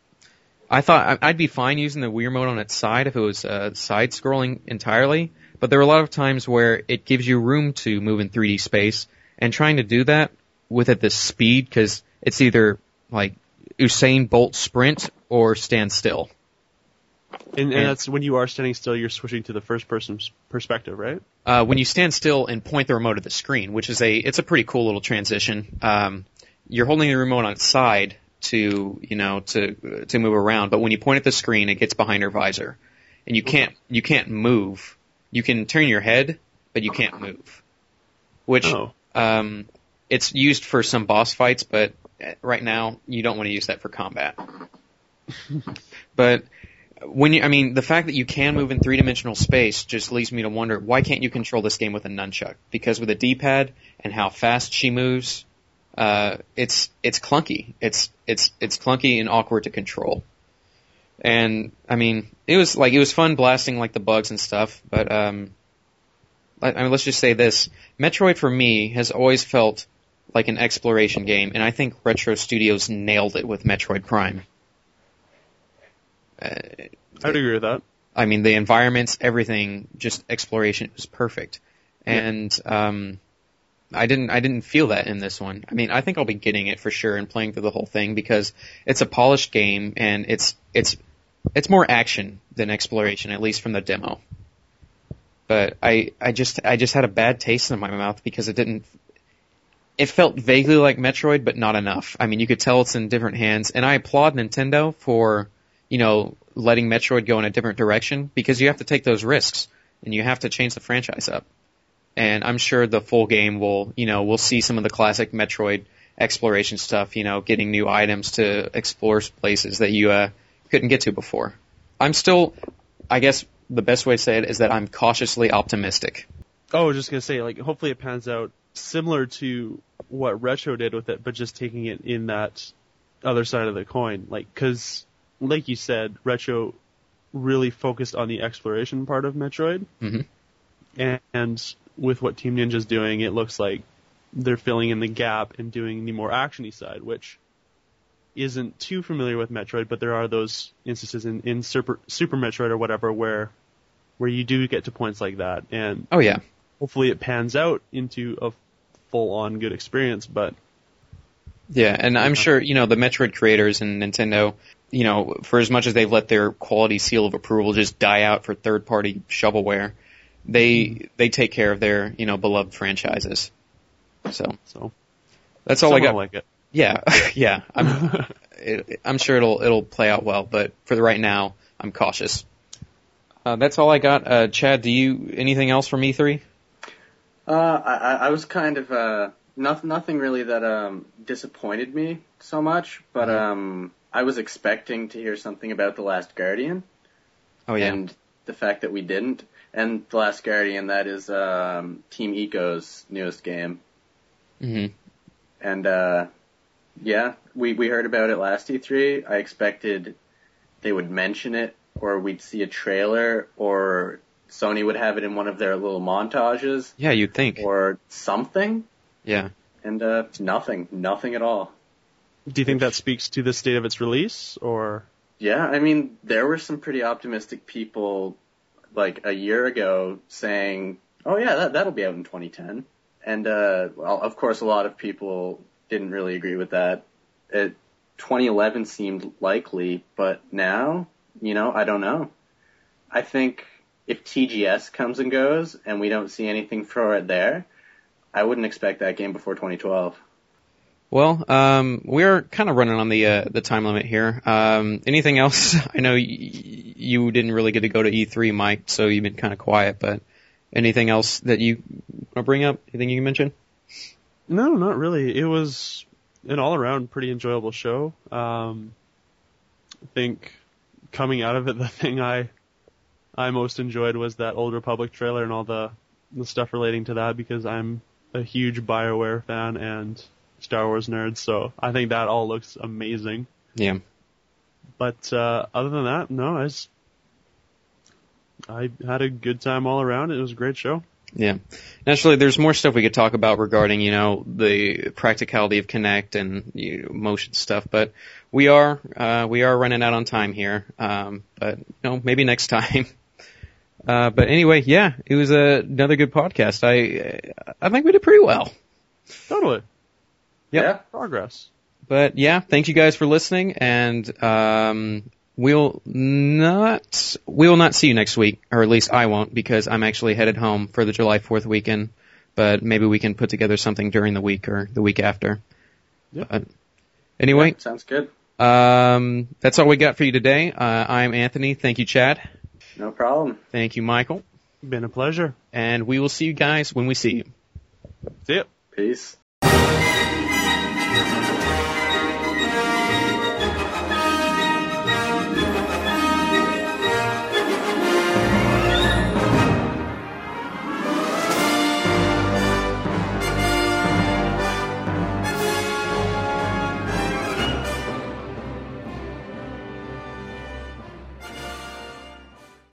I thought I'd be fine using the Wii Remote on its side if it was, uh, side-scrolling entirely. But there were a lot of times where it gives you room to move in three D space, and trying to do that with at this speed, because it's either like Usain Bolt sprint or stand still. And, and And- that's when you are standing still, you're switching to the first person's perspective, right? Uh, when you stand still and point the remote at the screen, which is a, it's a pretty cool little transition. Um, you're holding the remote on its side to, you know, to to move around, but when you point at the screen, it gets behind your visor, and you can't you can't move. You can turn your head, but you can't move. Which Oh. um, it's used for some boss fights, but right now you don't want to use that for combat. But when you, I mean, the fact that you can move in three-dimensional space just leads me to wonder, why can't you control this game with a nunchuck? Because with a D-pad and how fast she moves, uh, it's it's clunky. It's it's it's clunky and awkward to control. And I mean, it was like it was fun blasting like the bugs and stuff, but um, I, I mean, let's just say this: Metroid for me has always felt like an exploration game, and I think Retro Studios nailed it with Metroid Prime. Uh, I'd agree with that. I mean, the environments, everything, just exploration was perfect. And, yeah. um, I didn't, I didn't feel that in this one. I mean, I think I'll be getting it for sure and playing through the whole thing because it's a polished game and it's, it's, it's more action than exploration, at least from the demo. But I, I just, I just had a bad taste in my mouth because it didn't, it felt vaguely like Metroid, but not enough. I mean, you could tell it's in different hands, and I applaud Nintendo for, you know, letting Metroid go in a different direction because you have to take those risks and you have to change the franchise up. And I'm sure the full game will, you know, we'll see some of the classic Metroid exploration stuff, you know, getting new items to explore places that you uh, couldn't get to before. I'm still, I guess the best way to say it is that I'm cautiously optimistic. Oh, I was just going to say, like, hopefully it pans out similar to what Retro did with it, but just taking it in that other side of the coin. Like, because, like you said, Retro really focused on the exploration part of Metroid. Mm-hmm. And, and with what Team Ninja's doing, it looks like they're filling in the gap and doing the more actiony side, which isn't too familiar with Metroid, but there are those instances in, in Super, Super Metroid or whatever where where you do get to points like that. And oh yeah, hopefully it pans out into a full-on good experience, but yeah, and I'm sure, you know, the Metroid creators and Nintendo, you know, for as much as they've let their quality seal of approval just die out for third-party shovelware, they they take care of their, you know, beloved franchises. So, so that's all I got. Like it. Yeah, yeah. I'm it, I'm sure it'll it'll play out well, but for the right now, I'm cautious. Uh, that's all I got. Uh, Chad, do you anything else from E three? Uh, I, I was kind of uh, nothing, nothing really that um disappointed me so much, but mm-hmm. um, I was expecting to hear something about The Last Guardian. Oh yeah. And the fact that we didn't, and The Last Guardian, that is um, Team Ico's newest game. Mm-hmm. And uh, yeah, we we heard about it last E three. I expected they would mention it, or we'd see a trailer, or Sony would have it in one of their little montages. Yeah, you'd think. Or something. Yeah. And uh, nothing. Nothing at all. Do you think that speaks to the state of its release, or? Yeah, I mean, there were some pretty optimistic people, like, a year ago saying, oh yeah, that, that'll be out in twenty ten. And, uh, well, of course, a lot of people didn't really agree with that. It, twenty eleven seemed likely, but now, you know, I don't know. I think if T G S comes and goes and we don't see anything for it there, I wouldn't expect that game before twenty twelve. Well, um, we're kind of running on the uh, the time limit here. Um, anything else? I know y- you didn't really get to go to E three, Mike, so you've been kind of quiet, but anything else that you want to bring up? Anything you can mention? No, not really. It was an all-around pretty enjoyable show. Um, I think coming out of it, the thing I I most enjoyed was that Old Republic trailer and all the, the stuff relating to that, because I'm a huge BioWare fan and Star Wars nerd, so I think that all looks amazing. Yeah. But uh, other than that, no, I, just, I had a good time all around. It was a great show. Yeah. Naturally, there's more stuff we could talk about regarding, you know, the practicality of Kinect and you know, motion stuff, but we are uh, we are running out on time here. Um, but you know, maybe next time. Uh, but anyway, yeah, it was a, another good podcast. I I think we did pretty well. Totally. Yep. Yeah. Progress. But yeah, thank you guys for listening, and um, we'll not we will not see you next week, or at least I won't, because I'm actually headed home for the July fourth weekend. But maybe we can put together something during the week or the week after. Yeah. But anyway, Yeah, sounds good. Um, that's all we got for you today. Uh, I'm Anthony. Thank you, Chad. No problem. Thank you, Michael. Been a pleasure. And we will see you guys when we see you. See ya. Peace. Thank you.